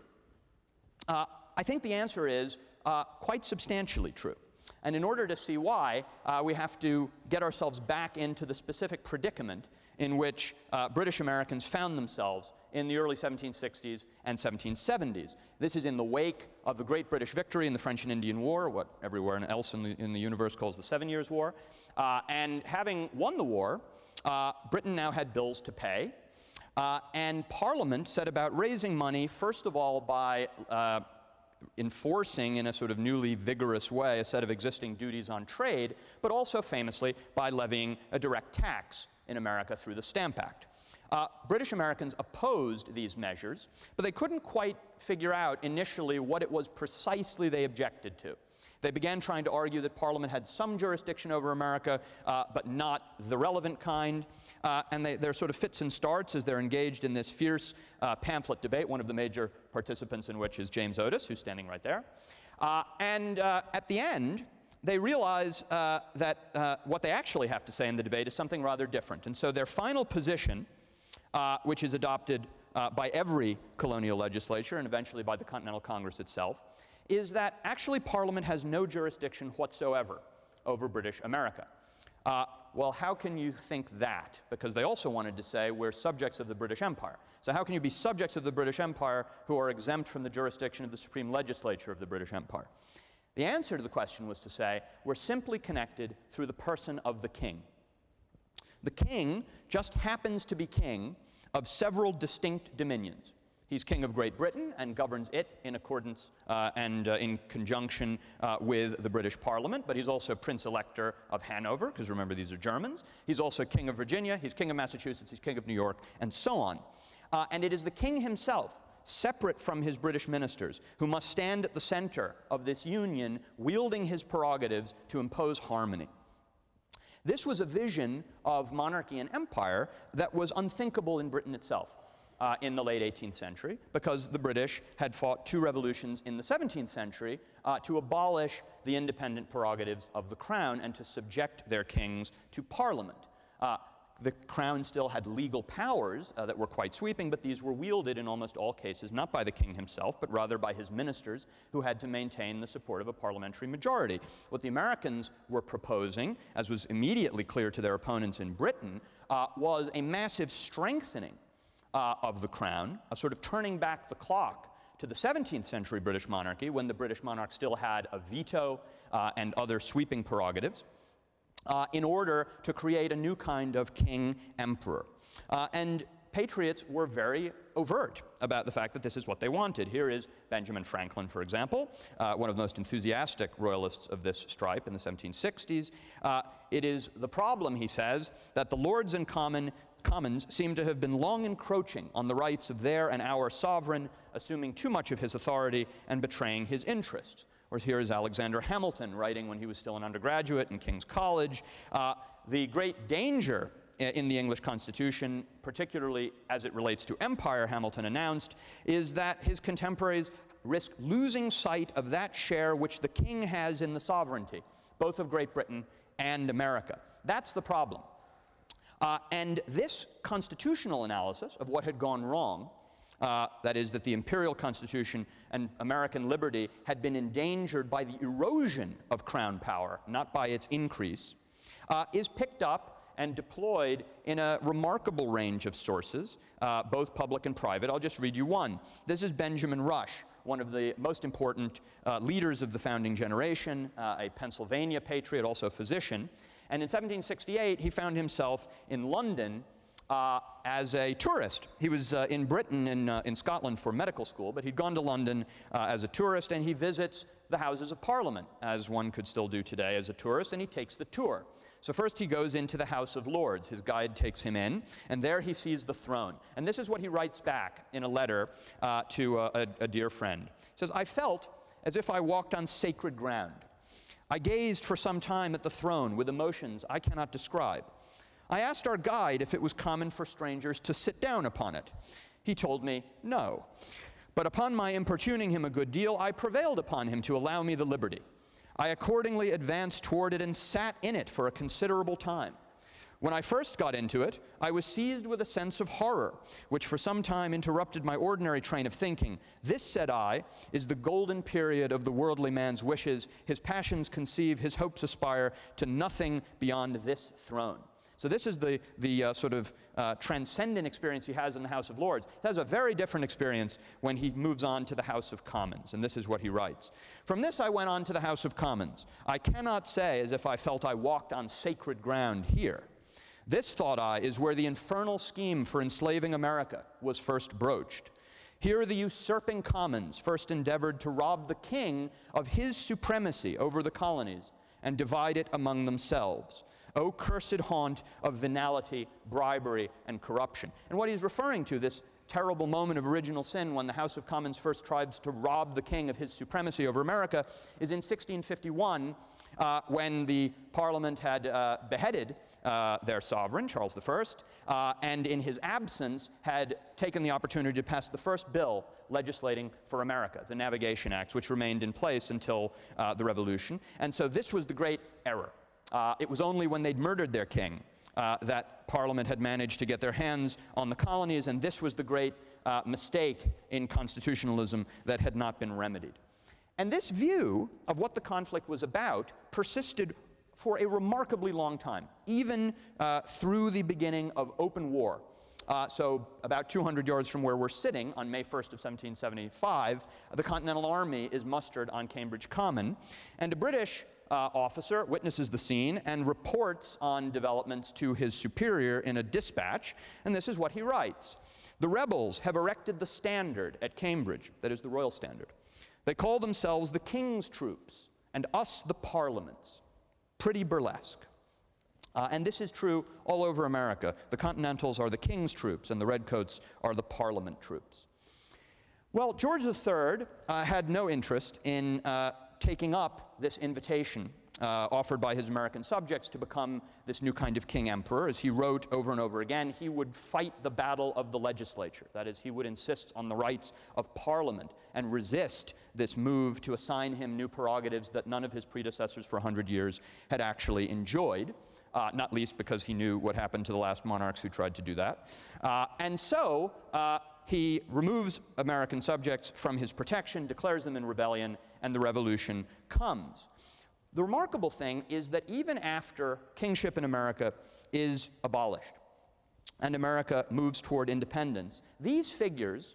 I think the answer is quite substantially true. And in order to see why, we have to get ourselves back into the specific predicament in which British Americans found themselves in the early 1760s and 1770s. This is in the wake of the Great British Victory in the French and Indian War, what everywhere else in the universe calls the 7 Years' War. And having won the war, Britain now had bills to pay. And Parliament set about raising money, first of all, by enforcing in a sort of newly vigorous way a set of existing duties on trade, but also famously by levying a direct tax in America through the Stamp Act. British Americans opposed these measures, but they couldn't quite figure out initially what it was precisely they objected to. They began trying to argue that Parliament had some jurisdiction over America, but not the relevant kind. And they're sort of fits and starts as they're engaged in this fierce pamphlet debate, one of the major participants in which is James Otis, who's standing right there. And at the end, they realize that what they actually have to say in the debate is something rather different. And so their final position, which is adopted by every colonial legislature and eventually by the Continental Congress itself, is that actually Parliament has no jurisdiction whatsoever over British America. Well, how can you think that? Because they also wanted to say we're subjects of the British Empire. So how can you be subjects of the British Empire who are exempt from the jurisdiction of the Supreme Legislature of the British Empire? The answer to the question was to say we're simply connected through the person of the king. The king just happens to be king of several distinct dominions. He's king of Great Britain and governs it in accordance and in conjunction with the British Parliament, but he's also Prince Elector of Hanover, because remember these are Germans. He's also king of Virginia, he's king of Massachusetts, he's king of New York, and so on. And it is the king himself, separate from his British ministers, who must stand at the center of this union, wielding his prerogatives to impose harmony. This was a vision of monarchy and empire that was unthinkable in Britain itself. In the late 18th century, because the British had fought two revolutions in the 17th century to abolish the independent prerogatives of the crown and to subject their kings to Parliament. The crown still had legal powers that were quite sweeping, but these were wielded in almost all cases not by the king himself, but rather by his ministers, who had to maintain the support of a parliamentary majority. What the Americans were proposing, as was immediately clear to their opponents in Britain, was a massive strengthening of the crown, a sort of turning back the clock to the 17th century British monarchy, when the British monarch still had a veto and other sweeping prerogatives, in order to create a new kind of king-emperor. And patriots were very overt about the fact that this is what they wanted. Here is Benjamin Franklin, for example, one of the most enthusiastic royalists of this stripe in the 1760s. It is the problem, he says, that the Lords and Commons seem to have been long encroaching on the rights of their and our sovereign, assuming too much of his authority and betraying his interests. Or here is Alexander Hamilton writing when he was still an undergraduate in King's College. The great danger in the English Constitution, particularly as it relates to empire, Hamilton announced, is that his contemporaries risk losing sight of that share which the king has in the sovereignty, both of Great Britain and America. That's the problem. And this constitutional analysis of what had gone wrong, that is, that the imperial constitution and American liberty had been endangered by the erosion of crown power, not by its increase, is picked up and deployed in a remarkable range of sources, both public and private. I'll just read you one. This is Benjamin Rush, one of the most important leaders of the founding generation, a Pennsylvania patriot, also a physician. And in 1768, he found himself in London as a tourist. He was in Britain, in Scotland for medical school, but he'd gone to London as a tourist, and he visits the Houses of Parliament, as one could still do today as a tourist, and he takes the tour. So first he goes into the House of Lords. His guide takes him in, and there he sees the throne. And this is what he writes back in a letter to a dear friend. He says, "I felt as if I walked on sacred ground. I gazed for some time at the throne with emotions I cannot describe. I asked our guide if it was common for strangers to sit down upon it. He told me no. But upon my importuning him a good deal, I prevailed upon him to allow me the liberty. I accordingly advanced toward it and sat in it for a considerable time. When I first got into it, I was seized with a sense of horror, which for some time interrupted my ordinary train of thinking. This, said I, is the golden period of the worldly man's wishes. His passions conceive, his hopes aspire to nothing beyond this throne." So this is the sort of transcendent experience he has in the House of Lords. He has a very different experience when he moves on to the House of Commons, and this is what he writes. "From this I went on to the House of Commons. I cannot say as if I felt I walked on sacred ground here. This, thought I, is where the infernal scheme for enslaving America was first broached. Here the usurping Commons first endeavored to rob the king of his supremacy over the colonies and divide it among themselves. O cursed haunt of venality, bribery, and corruption." And what he's referring to, this terrible moment of original sin when the House of Commons first tries to rob the king of his supremacy over America, is in 1651, when the Parliament had beheaded their sovereign, Charles I, and in his absence had taken the opportunity to pass the first bill legislating for America, the Navigation Act, which remained in place until the Revolution. And so this was the great error. It was only when they'd murdered their king that Parliament had managed to get their hands on the colonies, and this was the great mistake in constitutionalism that had not been remedied. And this view of what the conflict was about persisted for a remarkably long time, even through the beginning of open war. So about 200 yards from where we're sitting, on May 1st of 1775, the Continental Army is mustered on Cambridge Common, and a British officer witnesses the scene and reports on developments to his superior in a dispatch, and this is what he writes. "The rebels have erected the standard at Cambridge," that is the royal standard. "They call themselves the King's troops, and us the Parliament's. Pretty burlesque." And this is true all over America. The Continentals are the King's troops, and the Redcoats are the Parliament troops. Well, George III had no interest in taking up this invitation offered by his American subjects to become this new kind of king-emperor. As he wrote over and over again, he would fight the battle of the legislature. That is, he would insist on the rights of Parliament and resist this move to assign him new prerogatives that none of his predecessors for 100 years had actually enjoyed, not least because he knew what happened to the last monarchs who tried to do that. And so he removes American subjects from his protection, declares them in rebellion, and the revolution comes. The remarkable thing is that even after kingship in America is abolished and America moves toward independence, these figures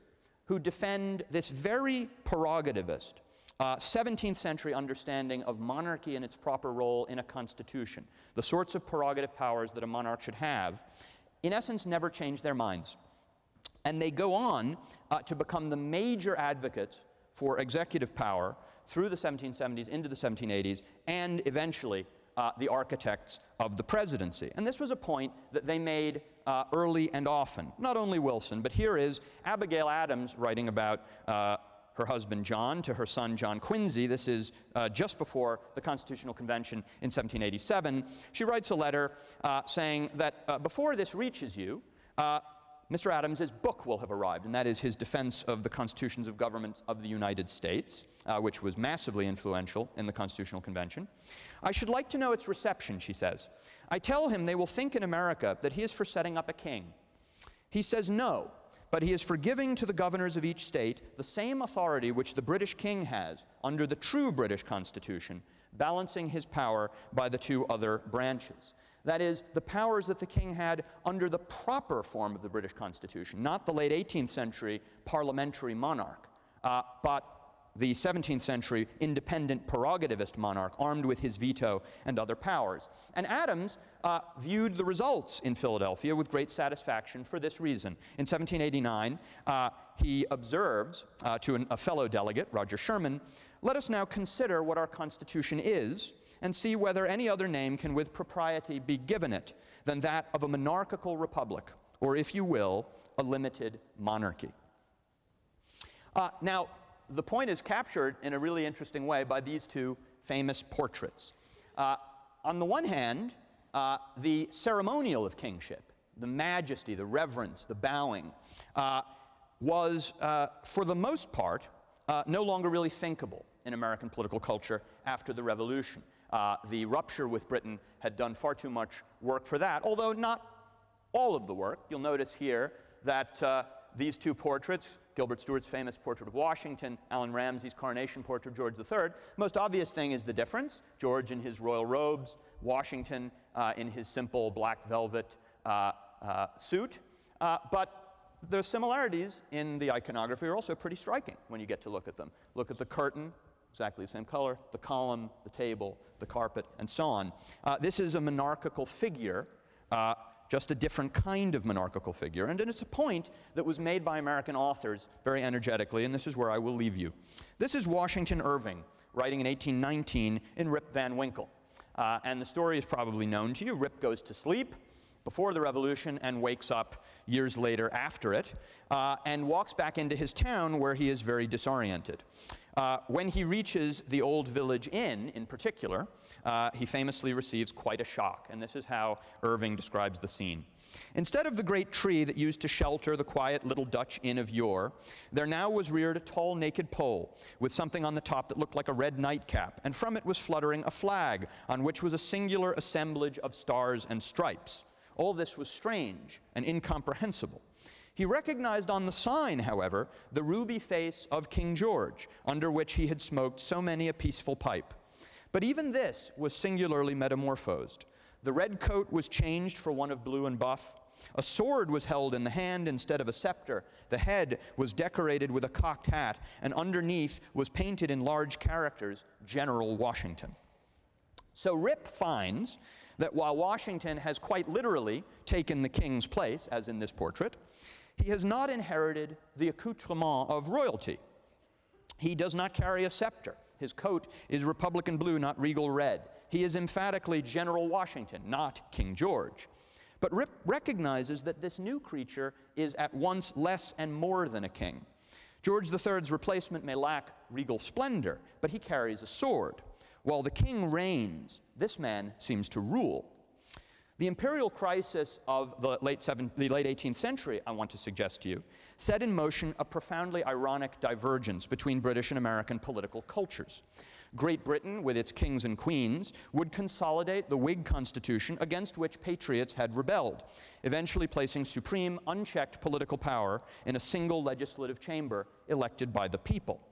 who defend this very prerogativist 17th century understanding of monarchy and its proper role in a constitution, the sorts of prerogative powers that a monarch should have, in essence never change their minds. And they go on to become the major advocates for executive power through the 1770s into the 1780s, and eventually the architects of the presidency. And this was a point that they made early and often. Not only Wilson, but here is Abigail Adams writing about her husband John to her son John Quincy. This is just before the Constitutional Convention in 1787. She writes a letter saying that before this reaches you, Mr. Adams's book will have arrived, and that is his defense of the constitutions of governments of the United States, which was massively influential in the Constitutional Convention. I should like to know its reception, she says. I tell him they will think in America that he is for setting up a king. He says no, but he is for giving to the governors of each state the same authority which the British king has under the true British Constitution, balancing his power by the two other branches. That is, the powers that the king had under the proper form of the British Constitution, not the late 18th century parliamentary monarch, but the 17th century independent prerogativist monarch armed with his veto and other powers. And Adams viewed the results in Philadelphia with great satisfaction for this reason. In 1789, he observes to a fellow delegate, Roger Sherman, "Let us now consider what our Constitution is, and see whether any other name can with propriety be given it than that of a monarchical republic, or if you will, a limited monarchy." Now, the point is captured in a really interesting way by these two famous portraits. On the one hand, the ceremonial of kingship, the majesty, the reverence, the bowing, was, for the most part, no longer really thinkable in American political culture after the Revolution. The rupture with Britain had done far too much work for that, although not all of the work. You'll notice here that these two portraits, Gilbert Stuart's famous portrait of Washington, Allan Ramsey's coronation portrait of George III, the most obvious thing is the difference. George in his royal robes, Washington in his simple black velvet suit. But the similarities in the iconography are also pretty striking when you get to look at them. Look at the curtain, exactly the same color, the column, the table, the carpet, and so on. This is a monarchical figure, just a different kind of monarchical figure. And it's a point that was made by American authors very energetically, and this is where I will leave you. This is Washington Irving, writing in 1819 in Rip Van Winkle. And the story is probably known to you. Rip goes to sleep before the Revolution and wakes up years later after it, and walks back into his town where he is very disoriented. When he reaches the Old Village Inn, in particular, he famously receives quite a shock, and this is how Irving describes the scene. Instead of the great tree that used to shelter the quiet little Dutch inn of yore, there now was reared a tall naked pole with something on the top that looked like a red nightcap, and from it was fluttering a flag on which was a singular assemblage of stars and stripes. All this was strange and incomprehensible. He recognized on the sign, however, the ruby face of King George, under which he had smoked so many a peaceful pipe. But even this was singularly metamorphosed. The red coat was changed for one of blue and buff. A sword was held in the hand instead of a scepter. The head was decorated with a cocked hat, and underneath was painted in large characters, General Washington. So Rip finds that while Washington has quite literally taken the king's place, as in this portrait, he has not inherited the accoutrement of royalty. He does not carry a scepter. His coat is Republican blue, not regal red. He is emphatically General Washington, not King George. But Rip recognizes that this new creature is at once less and more than a king. George III's replacement may lack regal splendor, but he carries a sword. While the king reigns, this man seems to rule. The imperial crisis of the late 18th century, I want to suggest to you, set in motion a profoundly ironic divergence between British and American political cultures. Great Britain, with its kings and queens, would consolidate the Whig Constitution against which patriots had rebelled, eventually placing supreme, unchecked political power in a single legislative chamber elected by the people.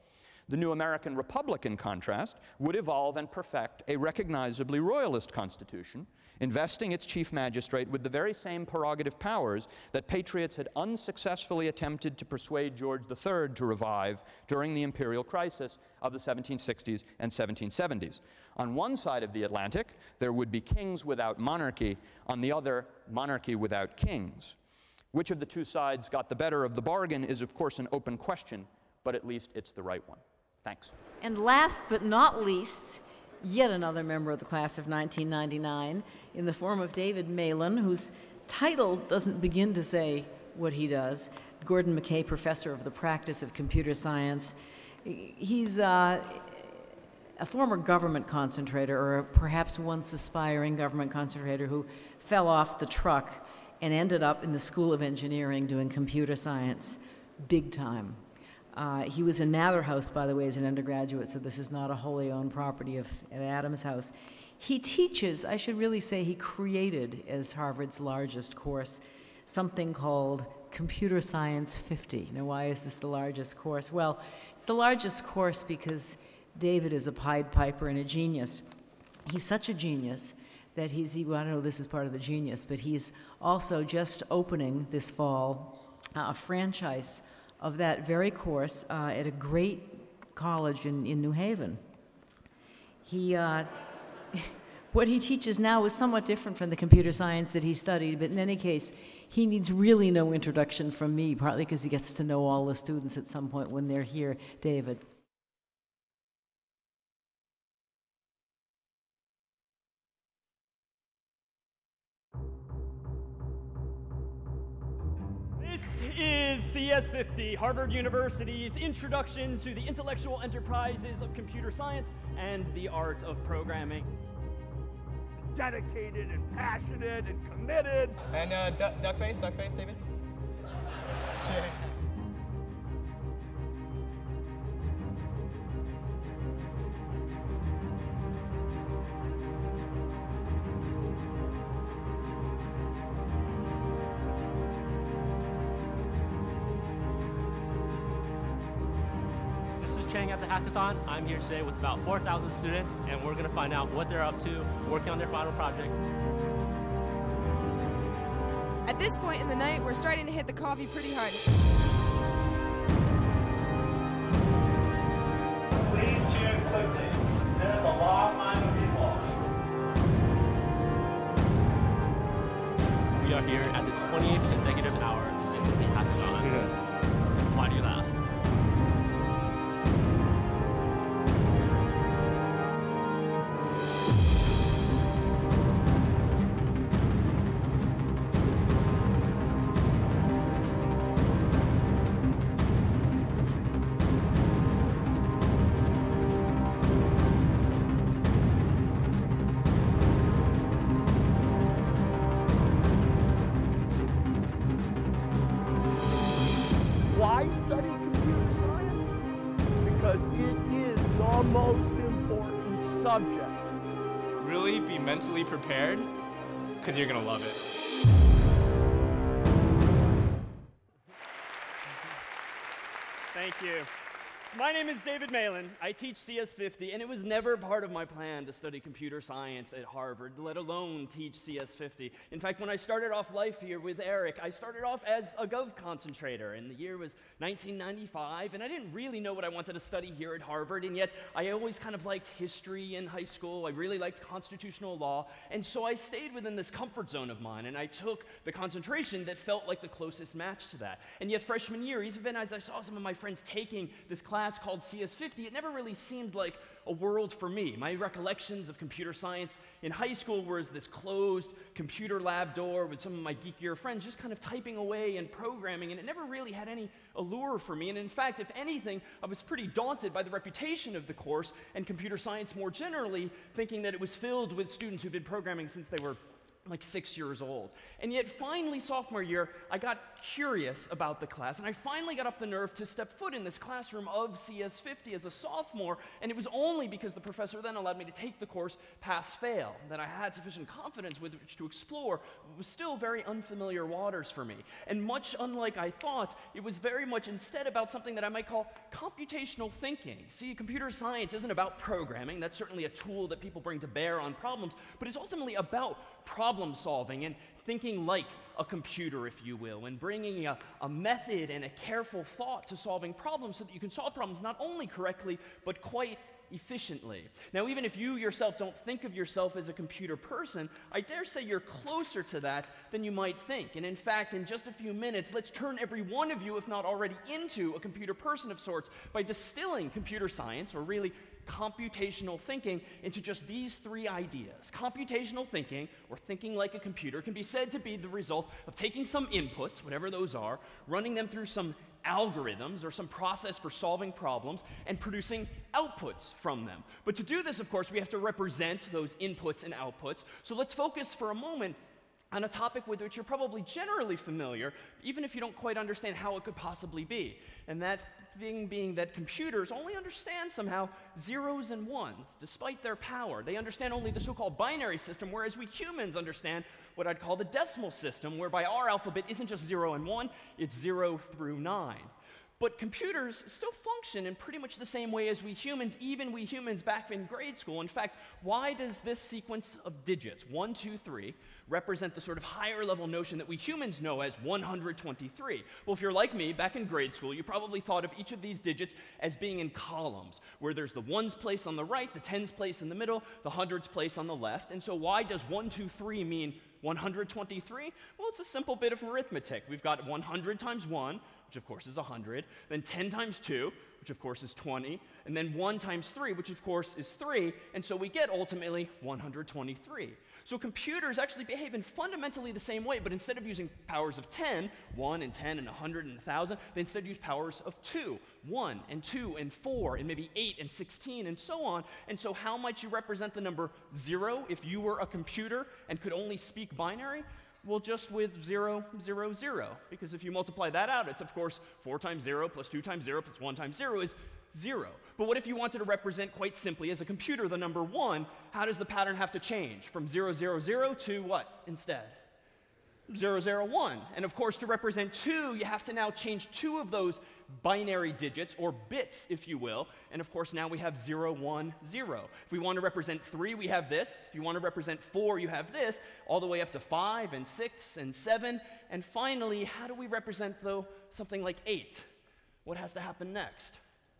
The new American Republic, in contrast, would evolve and perfect a recognizably royalist constitution, investing its chief magistrate with the very same prerogative powers that patriots had unsuccessfully attempted to persuade George III to revive during the imperial crisis of the 1760s and 1770s. On one side of the Atlantic, there would be kings without monarchy. On the other, monarchy without kings. Which of the two sides got the better of the bargain is, of course, an open question, but at least it's the right one. Thanks. And last but not least, yet another member of the class of 1999 in the form of David Malan, whose title doesn't begin to say what he does. Gordon McKay Professor of the Practice of Computer Science. He's a former government concentrator, or perhaps once aspiring government concentrator, who fell off the truck and ended up in the School of Engineering doing computer science big time. He was in Mather House, by the way, as an undergraduate, so this is not a wholly owned property of Adams House. He teaches, I should really say he created as Harvard's largest course, something called Computer Science 50. Now, why is this the largest course? Well, it's the largest course because David is a Pied Piper and a genius. He's such a genius that I don't know if this is part of the genius, but he's also just opening this fall a franchise of that very course at a great college in New Haven. What he teaches now is somewhat different from the computer science that he studied, but in any case, he needs really no introduction from me, partly because he gets to know all the students at some point when they're here. David. This is CS50, Harvard University's Introduction to the Intellectual Enterprises of Computer Science and the Art of Programming. Dedicated and passionate and committed. And duck face, David. Chang at the hackathon. I'm here today with about 4,000 students, and we're going to find out what they're up to, working on their final projects. At this point in the night, we're starting to hit the coffee pretty hard. Please choose quickly. There's a long line of people. We are here at the 28th consecutive hour of the CSFP hackathon. Why do you laugh? Why study computer science? Because it is the most important subject. Really be mentally prepared, because you're going to love it. Thank you. My name is David Malan. I teach CS50, and it was never part of my plan to study computer science at Harvard, let alone teach CS50. In fact, when I started off life here with Eric, I started off as a Gov concentrator, and the year was 1995, and I didn't really know what I wanted to study here at Harvard, and yet I always kind of liked history in high school. I really liked constitutional law, and so I stayed within this comfort zone of mine, and I took the concentration that felt like the closest match to that. And yet freshman year, even as I saw some of my friends taking this class called CS50, it never really seemed like a world for me. My recollections of computer science in high school were as this closed computer lab door with some of my geekier friends just kind of typing away and programming, and it never really had any allure for me. And in fact, if anything, I was pretty daunted by the reputation of the course and computer science more generally, thinking that it was filled with students who'd been programming since they were like 6 years old. And yet finally, sophomore year, I got curious about the class, and I finally got up the nerve to step foot in this classroom of CS50 as a sophomore, and it was only because the professor then allowed me to take the course pass-fail that I had sufficient confidence with which to explore what was still very unfamiliar waters for me. And much unlike I thought, it was very much instead about something that I might call computational thinking. See, computer science isn't about programming. That's certainly a tool that people bring to bear on problems, but it's ultimately about problem solving and thinking like a computer, if you will, and bringing a method and a careful thought to solving problems so that you can solve problems not only correctly, but quite efficiently. Now, even if you yourself don't think of yourself as a computer person, I dare say you're closer to that than you might think. And in fact, in just a few minutes, let's turn every one of you, if not already, into a computer person of sorts by distilling computer science, or really computational thinking, into just these three ideas. Computational thinking, or thinking like a computer, can be said to be the result of taking some inputs, whatever those are, running them through some algorithms or some process for solving problems, and producing outputs from them. But to do this, of course, we have to represent those inputs and outputs. So let's focus for a moment on a topic with which you're probably generally familiar, even if you don't quite understand how it could possibly be. And that thing being that computers only understand somehow zeros and ones, despite their power. They understand only the so-called binary system, whereas we humans understand what I'd call the decimal system, whereby our alphabet isn't just 0 and 1, it's 0 through 9. But computers still function in pretty much the same way as we humans, even we humans back in grade school. In fact, why does this sequence of digits, 1, 2, 3, represent the sort of higher level notion that we humans know as 123? Well, if you're like me, back in grade school, you probably thought of each of these digits as being in columns, where there's the ones place on the right, the tens place in the middle, the hundreds place on the left. And so why does 1, 2, 3 mean 123? Well, it's a simple bit of arithmetic. We've got 100 times 1, which of course is 100, then 10 times 2, which of course is 20, and then 1 times 3, which of course is 3, and so we get ultimately 123. So computers actually behave in fundamentally the same way, but instead of using powers of 10, 1 and 10 and 100 and 1,000, they instead use powers of 2, 1 and 2 and 4 and maybe 8 and 16 and so on. And so how might you represent the number 0 if you were a computer and could only speak binary? Well, just with 0, 0, 0, because if you multiply that out, it's of course 4 times 0 plus 2 times 0 plus 1 times 0 is 0. But what if you wanted to represent quite simply as a computer the number 1? How does the pattern have to change? From 0, 0, 0 to what instead? 0, 0, 1. And of course, to represent 2, you have to now change 2 of those binary digits, or bits, if you will. And of course, now we have 0, 1, 0. If we want to represent 3, we have this. If you want to represent 4, you have this, all the way up to 5 and 6 and 7. And finally, how do we represent, though, something like 8? What has to happen next?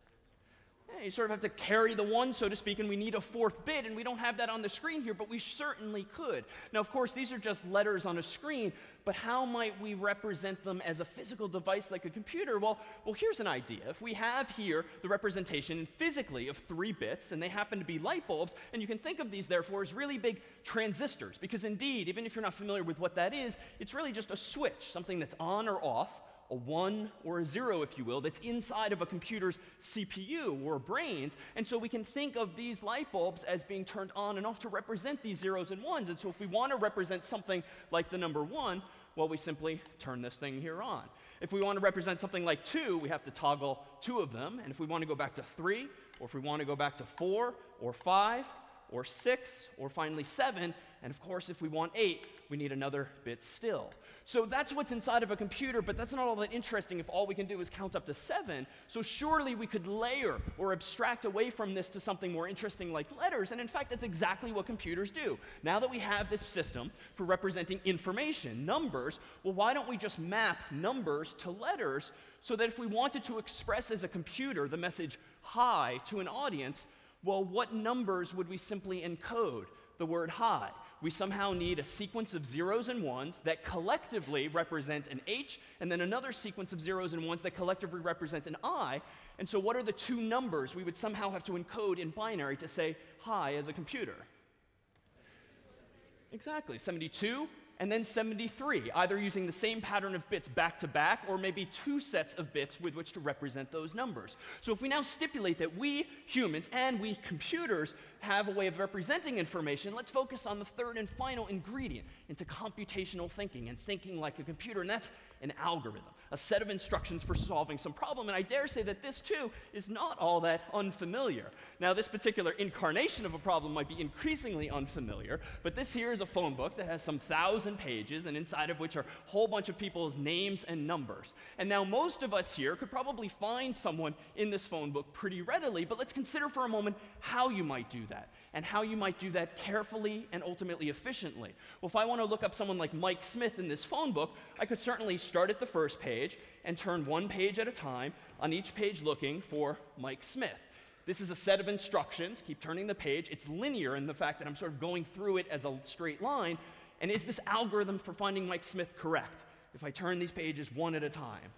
You sort of have to carry the 1, so to speak, and we need a 4th bit, and we don't have that on the screen here, but we certainly could. Now, of course, these are just letters on a screen, but how might we represent them as a physical device like a computer? Well, here's an idea. If we have here the representation physically of 3 bits, and they happen to be light bulbs, and you can think of these, therefore, as really big transistors, because indeed, even if you're not familiar with what that is, it's really just a switch, something that's on or off, a 1 or a 0, if you will, that's inside of a computer's CPU or brains. And so we can think of these light bulbs as being turned on and off to represent these zeros and ones. And so if we want to represent something like the number 1, well, we simply turn this thing here on. If we want to represent something like 2, we have to toggle 2 of them. And if we want to go back to 3, or if we want to go back to 4, or 5, or 6, or finally 7, and of course, if we want 8, we need another bit still. So that's what's inside of a computer, but that's not all that interesting if all we can do is count up to 7. So surely we could layer or abstract away from this to something more interesting like letters, and in fact, that's exactly what computers do. Now that we have this system for representing information, numbers, well, why don't we just map numbers to letters so that if we wanted to express as a computer the message hi to an audience, well, what numbers would we simply encode the word hi? We somehow need a sequence of zeros and ones that collectively represent an H, and then another sequence of zeros and ones that collectively represent an I. And so what are the 2 numbers we would somehow have to encode in binary to say hi as a computer? Exactly, 72 and then 73, either using the same pattern of bits back to back, or maybe 2 sets of bits with which to represent those numbers. So if we now stipulate that we humans and we computers have a way of representing information, let's focus on the third and final ingredient into computational thinking and thinking like a computer, and that's an algorithm, a set of instructions for solving some problem. And I dare say that this, too, is not all that unfamiliar. Now, this particular incarnation of a problem might be increasingly unfamiliar, but this here is a phone book that has some 1,000 pages, and inside of which are a whole bunch of people's names and numbers. And now, most of us here could probably find someone in this phone book pretty readily, but let's consider for a moment how you might do that, and how you might do that carefully and ultimately efficiently. Well, if I want to look up someone like Mike Smith in this phone book, I could certainly start at the first page and turn one page at a time on each page looking for Mike Smith. This is a set of instructions. Keep turning the page. It's linear in the fact that I'm sort of going through it as a straight line. And is this algorithm for finding Mike Smith correct if I turn these pages one at a time?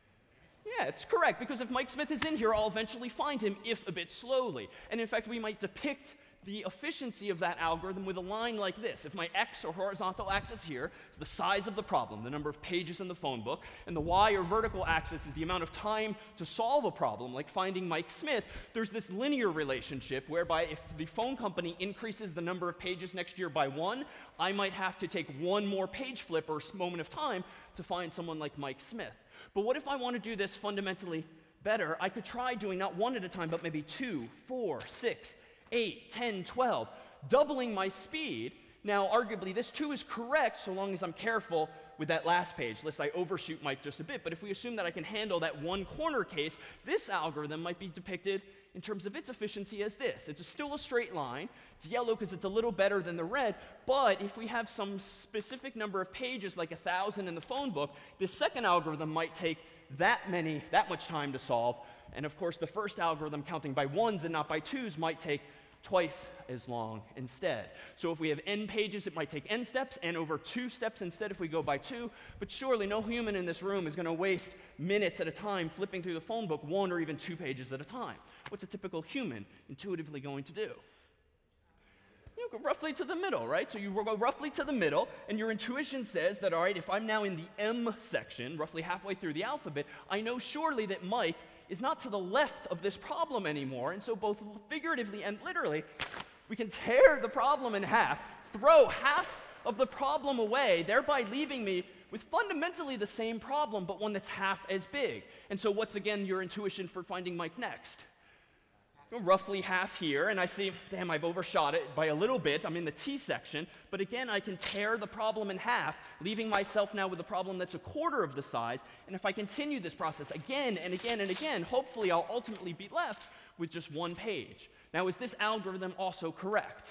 Yeah, it's correct, because if Mike Smith is in here, I'll eventually find him, if a bit slowly. And in fact, we might depict the efficiency of that algorithm with a line like this. If my x or horizontal axis here is the size of the problem, the number of pages in the phone book, and the y or vertical axis is the amount of time to solve a problem, like finding Mike Smith, there's this linear relationship whereby if the phone company increases the number of pages next year by 1, I might have to take one more page flip or moment of time to find someone like Mike Smith. But what if I want to do this fundamentally better? I could try doing not one at a time, but maybe 2, 4, 6, 8, 10, 12, doubling my speed. Now, arguably, this too is correct so long as I'm careful with that last page, lest I overshoot Mike just a bit. But if we assume that I can handle that one corner case, this algorithm might be depicted in terms of its efficiency as this. It's still a straight line. It's yellow because it's a little better than the red. But if we have some specific number of pages, like 1,000 in the phone book, this second algorithm might take that much time to solve. And of course, the first algorithm, counting by ones and not by twos, might take twice as long instead. So if we have n pages, it might take n steps, and over 2 steps instead if we go by 2. But surely no human in this room is going to waste minutes at a time flipping through the phone book 1 or even 2 pages at a time. What's a typical human intuitively going to do? You go roughly to the middle, right? So you go roughly to the middle, and your intuition says that, all right, if I'm now in the M section, roughly halfway through the alphabet, I know surely that Mike is not to the left of this problem anymore, and so both figuratively and literally, we can tear the problem in half, throw half of the problem away, thereby leaving me with fundamentally the same problem, but one that's half as big. And so what's, again, your intuition for finding Mike next? Roughly half here, and I see, damn, I've overshot it by a little bit. I'm in the T section, but again, I can tear the problem in half, leaving myself now with a problem that's a quarter of the size. And if I continue this process again and again and again, hopefully I'll ultimately be left with just one page. Now, is this algorithm also correct?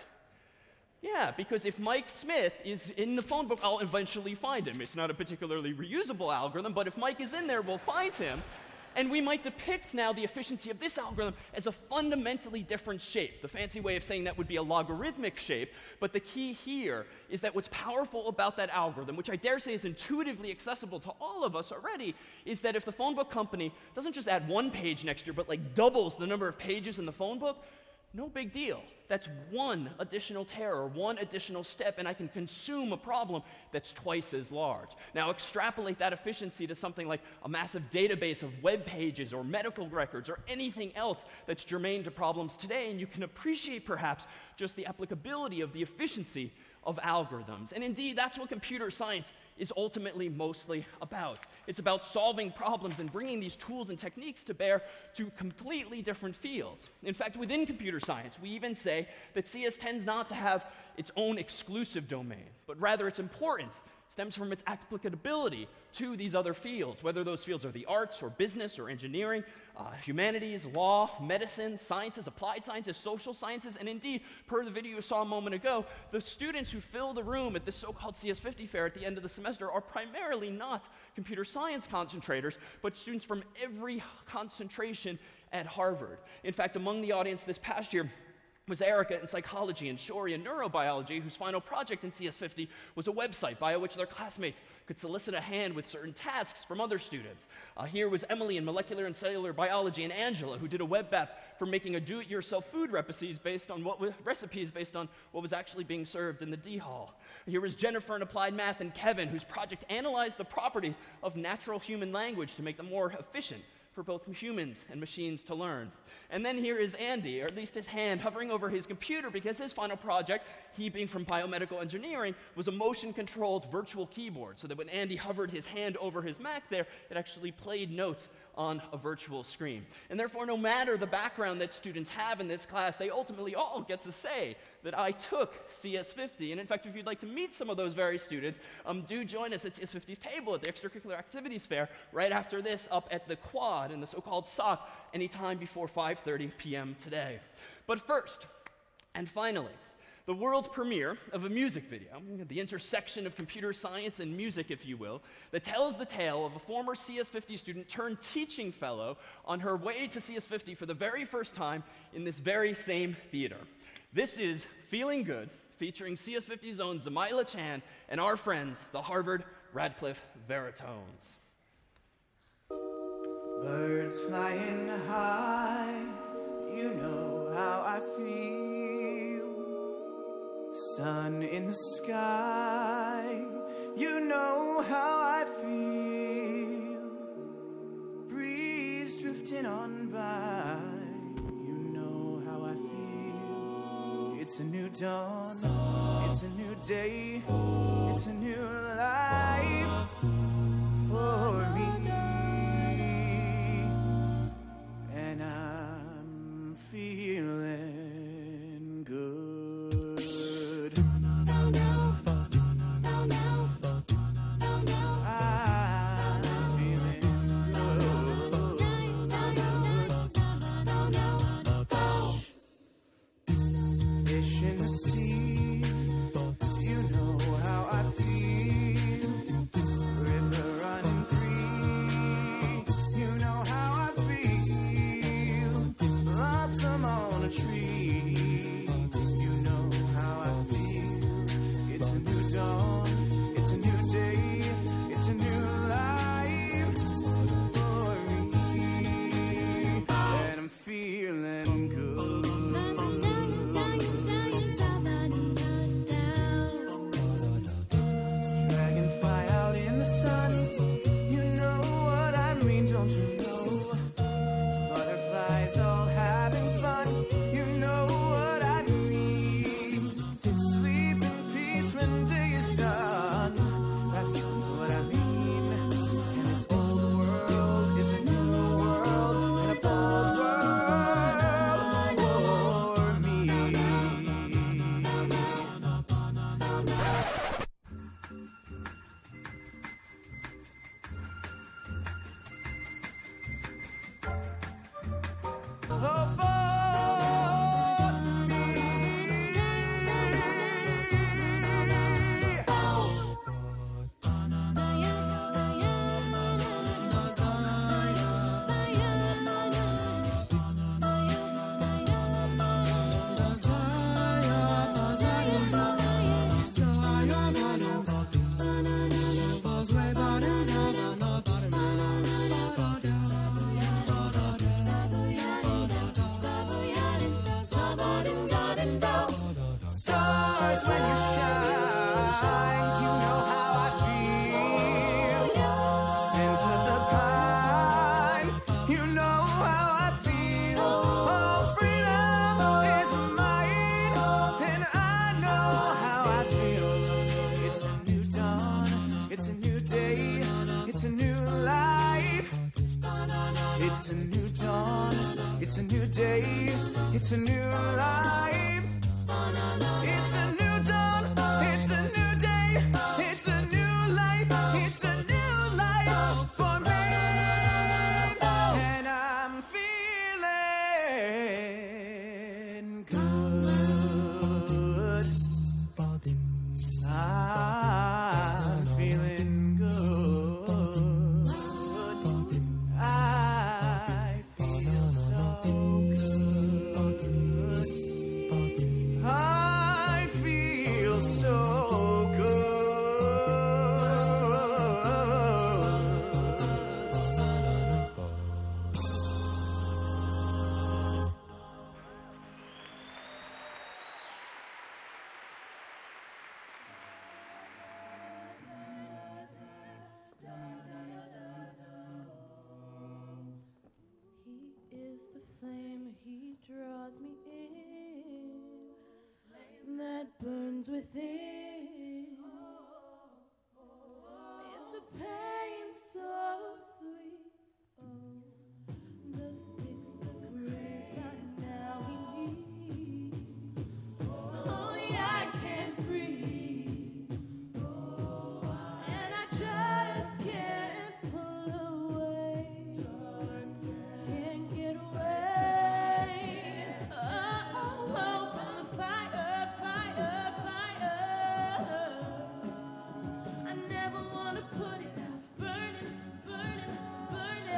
Yeah, because if Mike Smith is in the phone book, I'll eventually find him. It's not a particularly reusable algorithm, but if Mike is in there, we'll find him. And we might depict now the efficiency of this algorithm as a fundamentally different shape. The fancy way of saying that would be a logarithmic shape, but the key here is that what's powerful about that algorithm, which I dare say is intuitively accessible to all of us already, is that if the phone book company doesn't just add 1 page next year, but like doubles the number of pages in the phone book, no big deal. That's one additional tear or one additional step, and I can consume a problem that's twice as large. Now, extrapolate that efficiency to something like a massive database of web pages or medical records or anything else that's germane to problems today, and you can appreciate perhaps just the applicability of the efficiency of algorithms. And indeed, that's what computer science is ultimately mostly about. It's about solving problems and bringing these tools and techniques to bear to completely different fields. In fact, within computer science, we even say that CS tends not to have its own exclusive domain, but rather its importance stems from its applicability to these other fields, whether those fields are the arts or business or engineering, humanities, law, medicine, sciences, applied sciences, social sciences, and indeed, per the video you saw a moment ago, the students who fill the room at this so-called CS50 fair at the end of the semester are primarily not computer science concentrators, but students from every concentration at Harvard. In fact, among the audience this past year was Erica in psychology and Shori in neurobiology, whose final project in CS50 was a website via which their classmates could solicit a hand with certain tasks from other students. Here was Emily in molecular and cellular biology, and Angela, who did a web app for making a do-it-yourself food recipes based on what was actually being served in the D hall. Here was Jennifer in applied math, and Kevin, whose project analyzed the properties of natural human language to make them more efficient for both humans and machines to learn. And then here is Andy, or at least his hand, hovering over his computer because his final project, he being from biomedical engineering, was a motion-controlled virtual keyboard, so that when Andy hovered his hand over his Mac there, it actually played notes on a virtual screen. And therefore, no matter the background that students have in this class, they ultimately all get to say that I took CS50. And in fact, if you'd like to meet some of those very students, do join us at CS50's table at the Extracurricular Activities Fair right after this up at the Quad in the so-called SOC anytime before 5:30 p.m. today. But first, and finally, the world premiere of a music video, the intersection of computer science and music, if you will, that tells the tale of a former CS50 student turned teaching fellow on her way to CS50 for the very first time in this very same theater. This is Feeling Good, featuring CS50's own Zamaila Chan and our friends, the Harvard Radcliffe Veritones. Birds flying high, you know how I feel. Sun in the sky, you know how I feel. Breeze drifting on by, you know how I feel. It's a new dawn, it's a new day, it's a new life for me. And I'm feeling good. It's a new day, it's a new life. It's a new dawn, it's a new day, it's a new life, it's a new life for me. And I'm feeling good. I'm feeling good. I feel so good. I feel wounds within. It's a pain so sweet. Oh, the fix, the grace, but now he needs. Oh yeah, I can't breathe, and I just can't pull away. Can't get away. Oh, from the fire, fire, fire. I never want to put it out. Burning, burning, burning.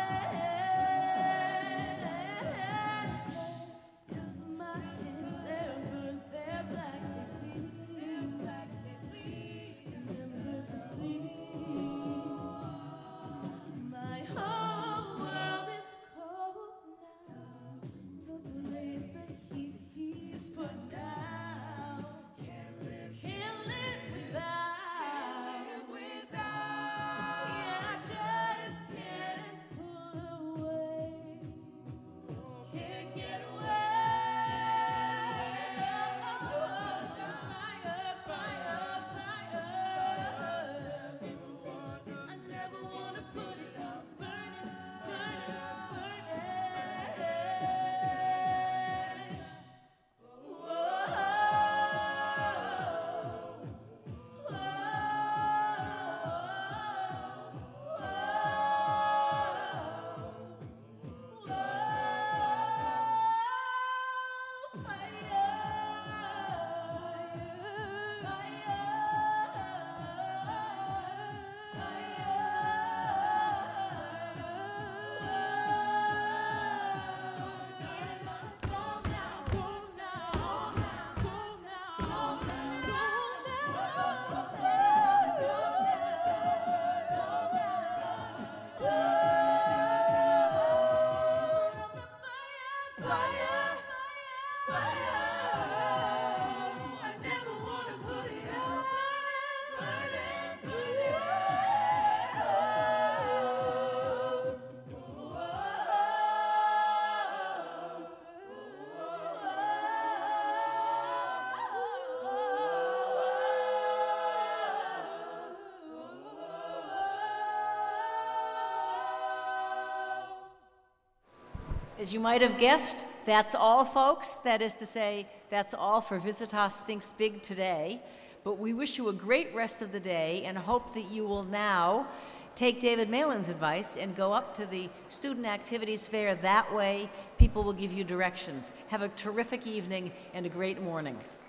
My hands, they're burnt, they're black, they bleed. Never to sleep. My whole world is cold now. The place that he's put down. Can't live without. Yeah, I just can't pull away. Can't get away. Fire, fire, fire. I never want to put it out. Burning, burning, burning. As you might have guessed, that's all, folks. That is to say, that's all for Visitas Thinks Big today. But we wish you a great rest of the day and hope that you will now take David Malin's advice and go up to the Student Activities Fair. That way, people will give you directions. Have a terrific evening and a great morning.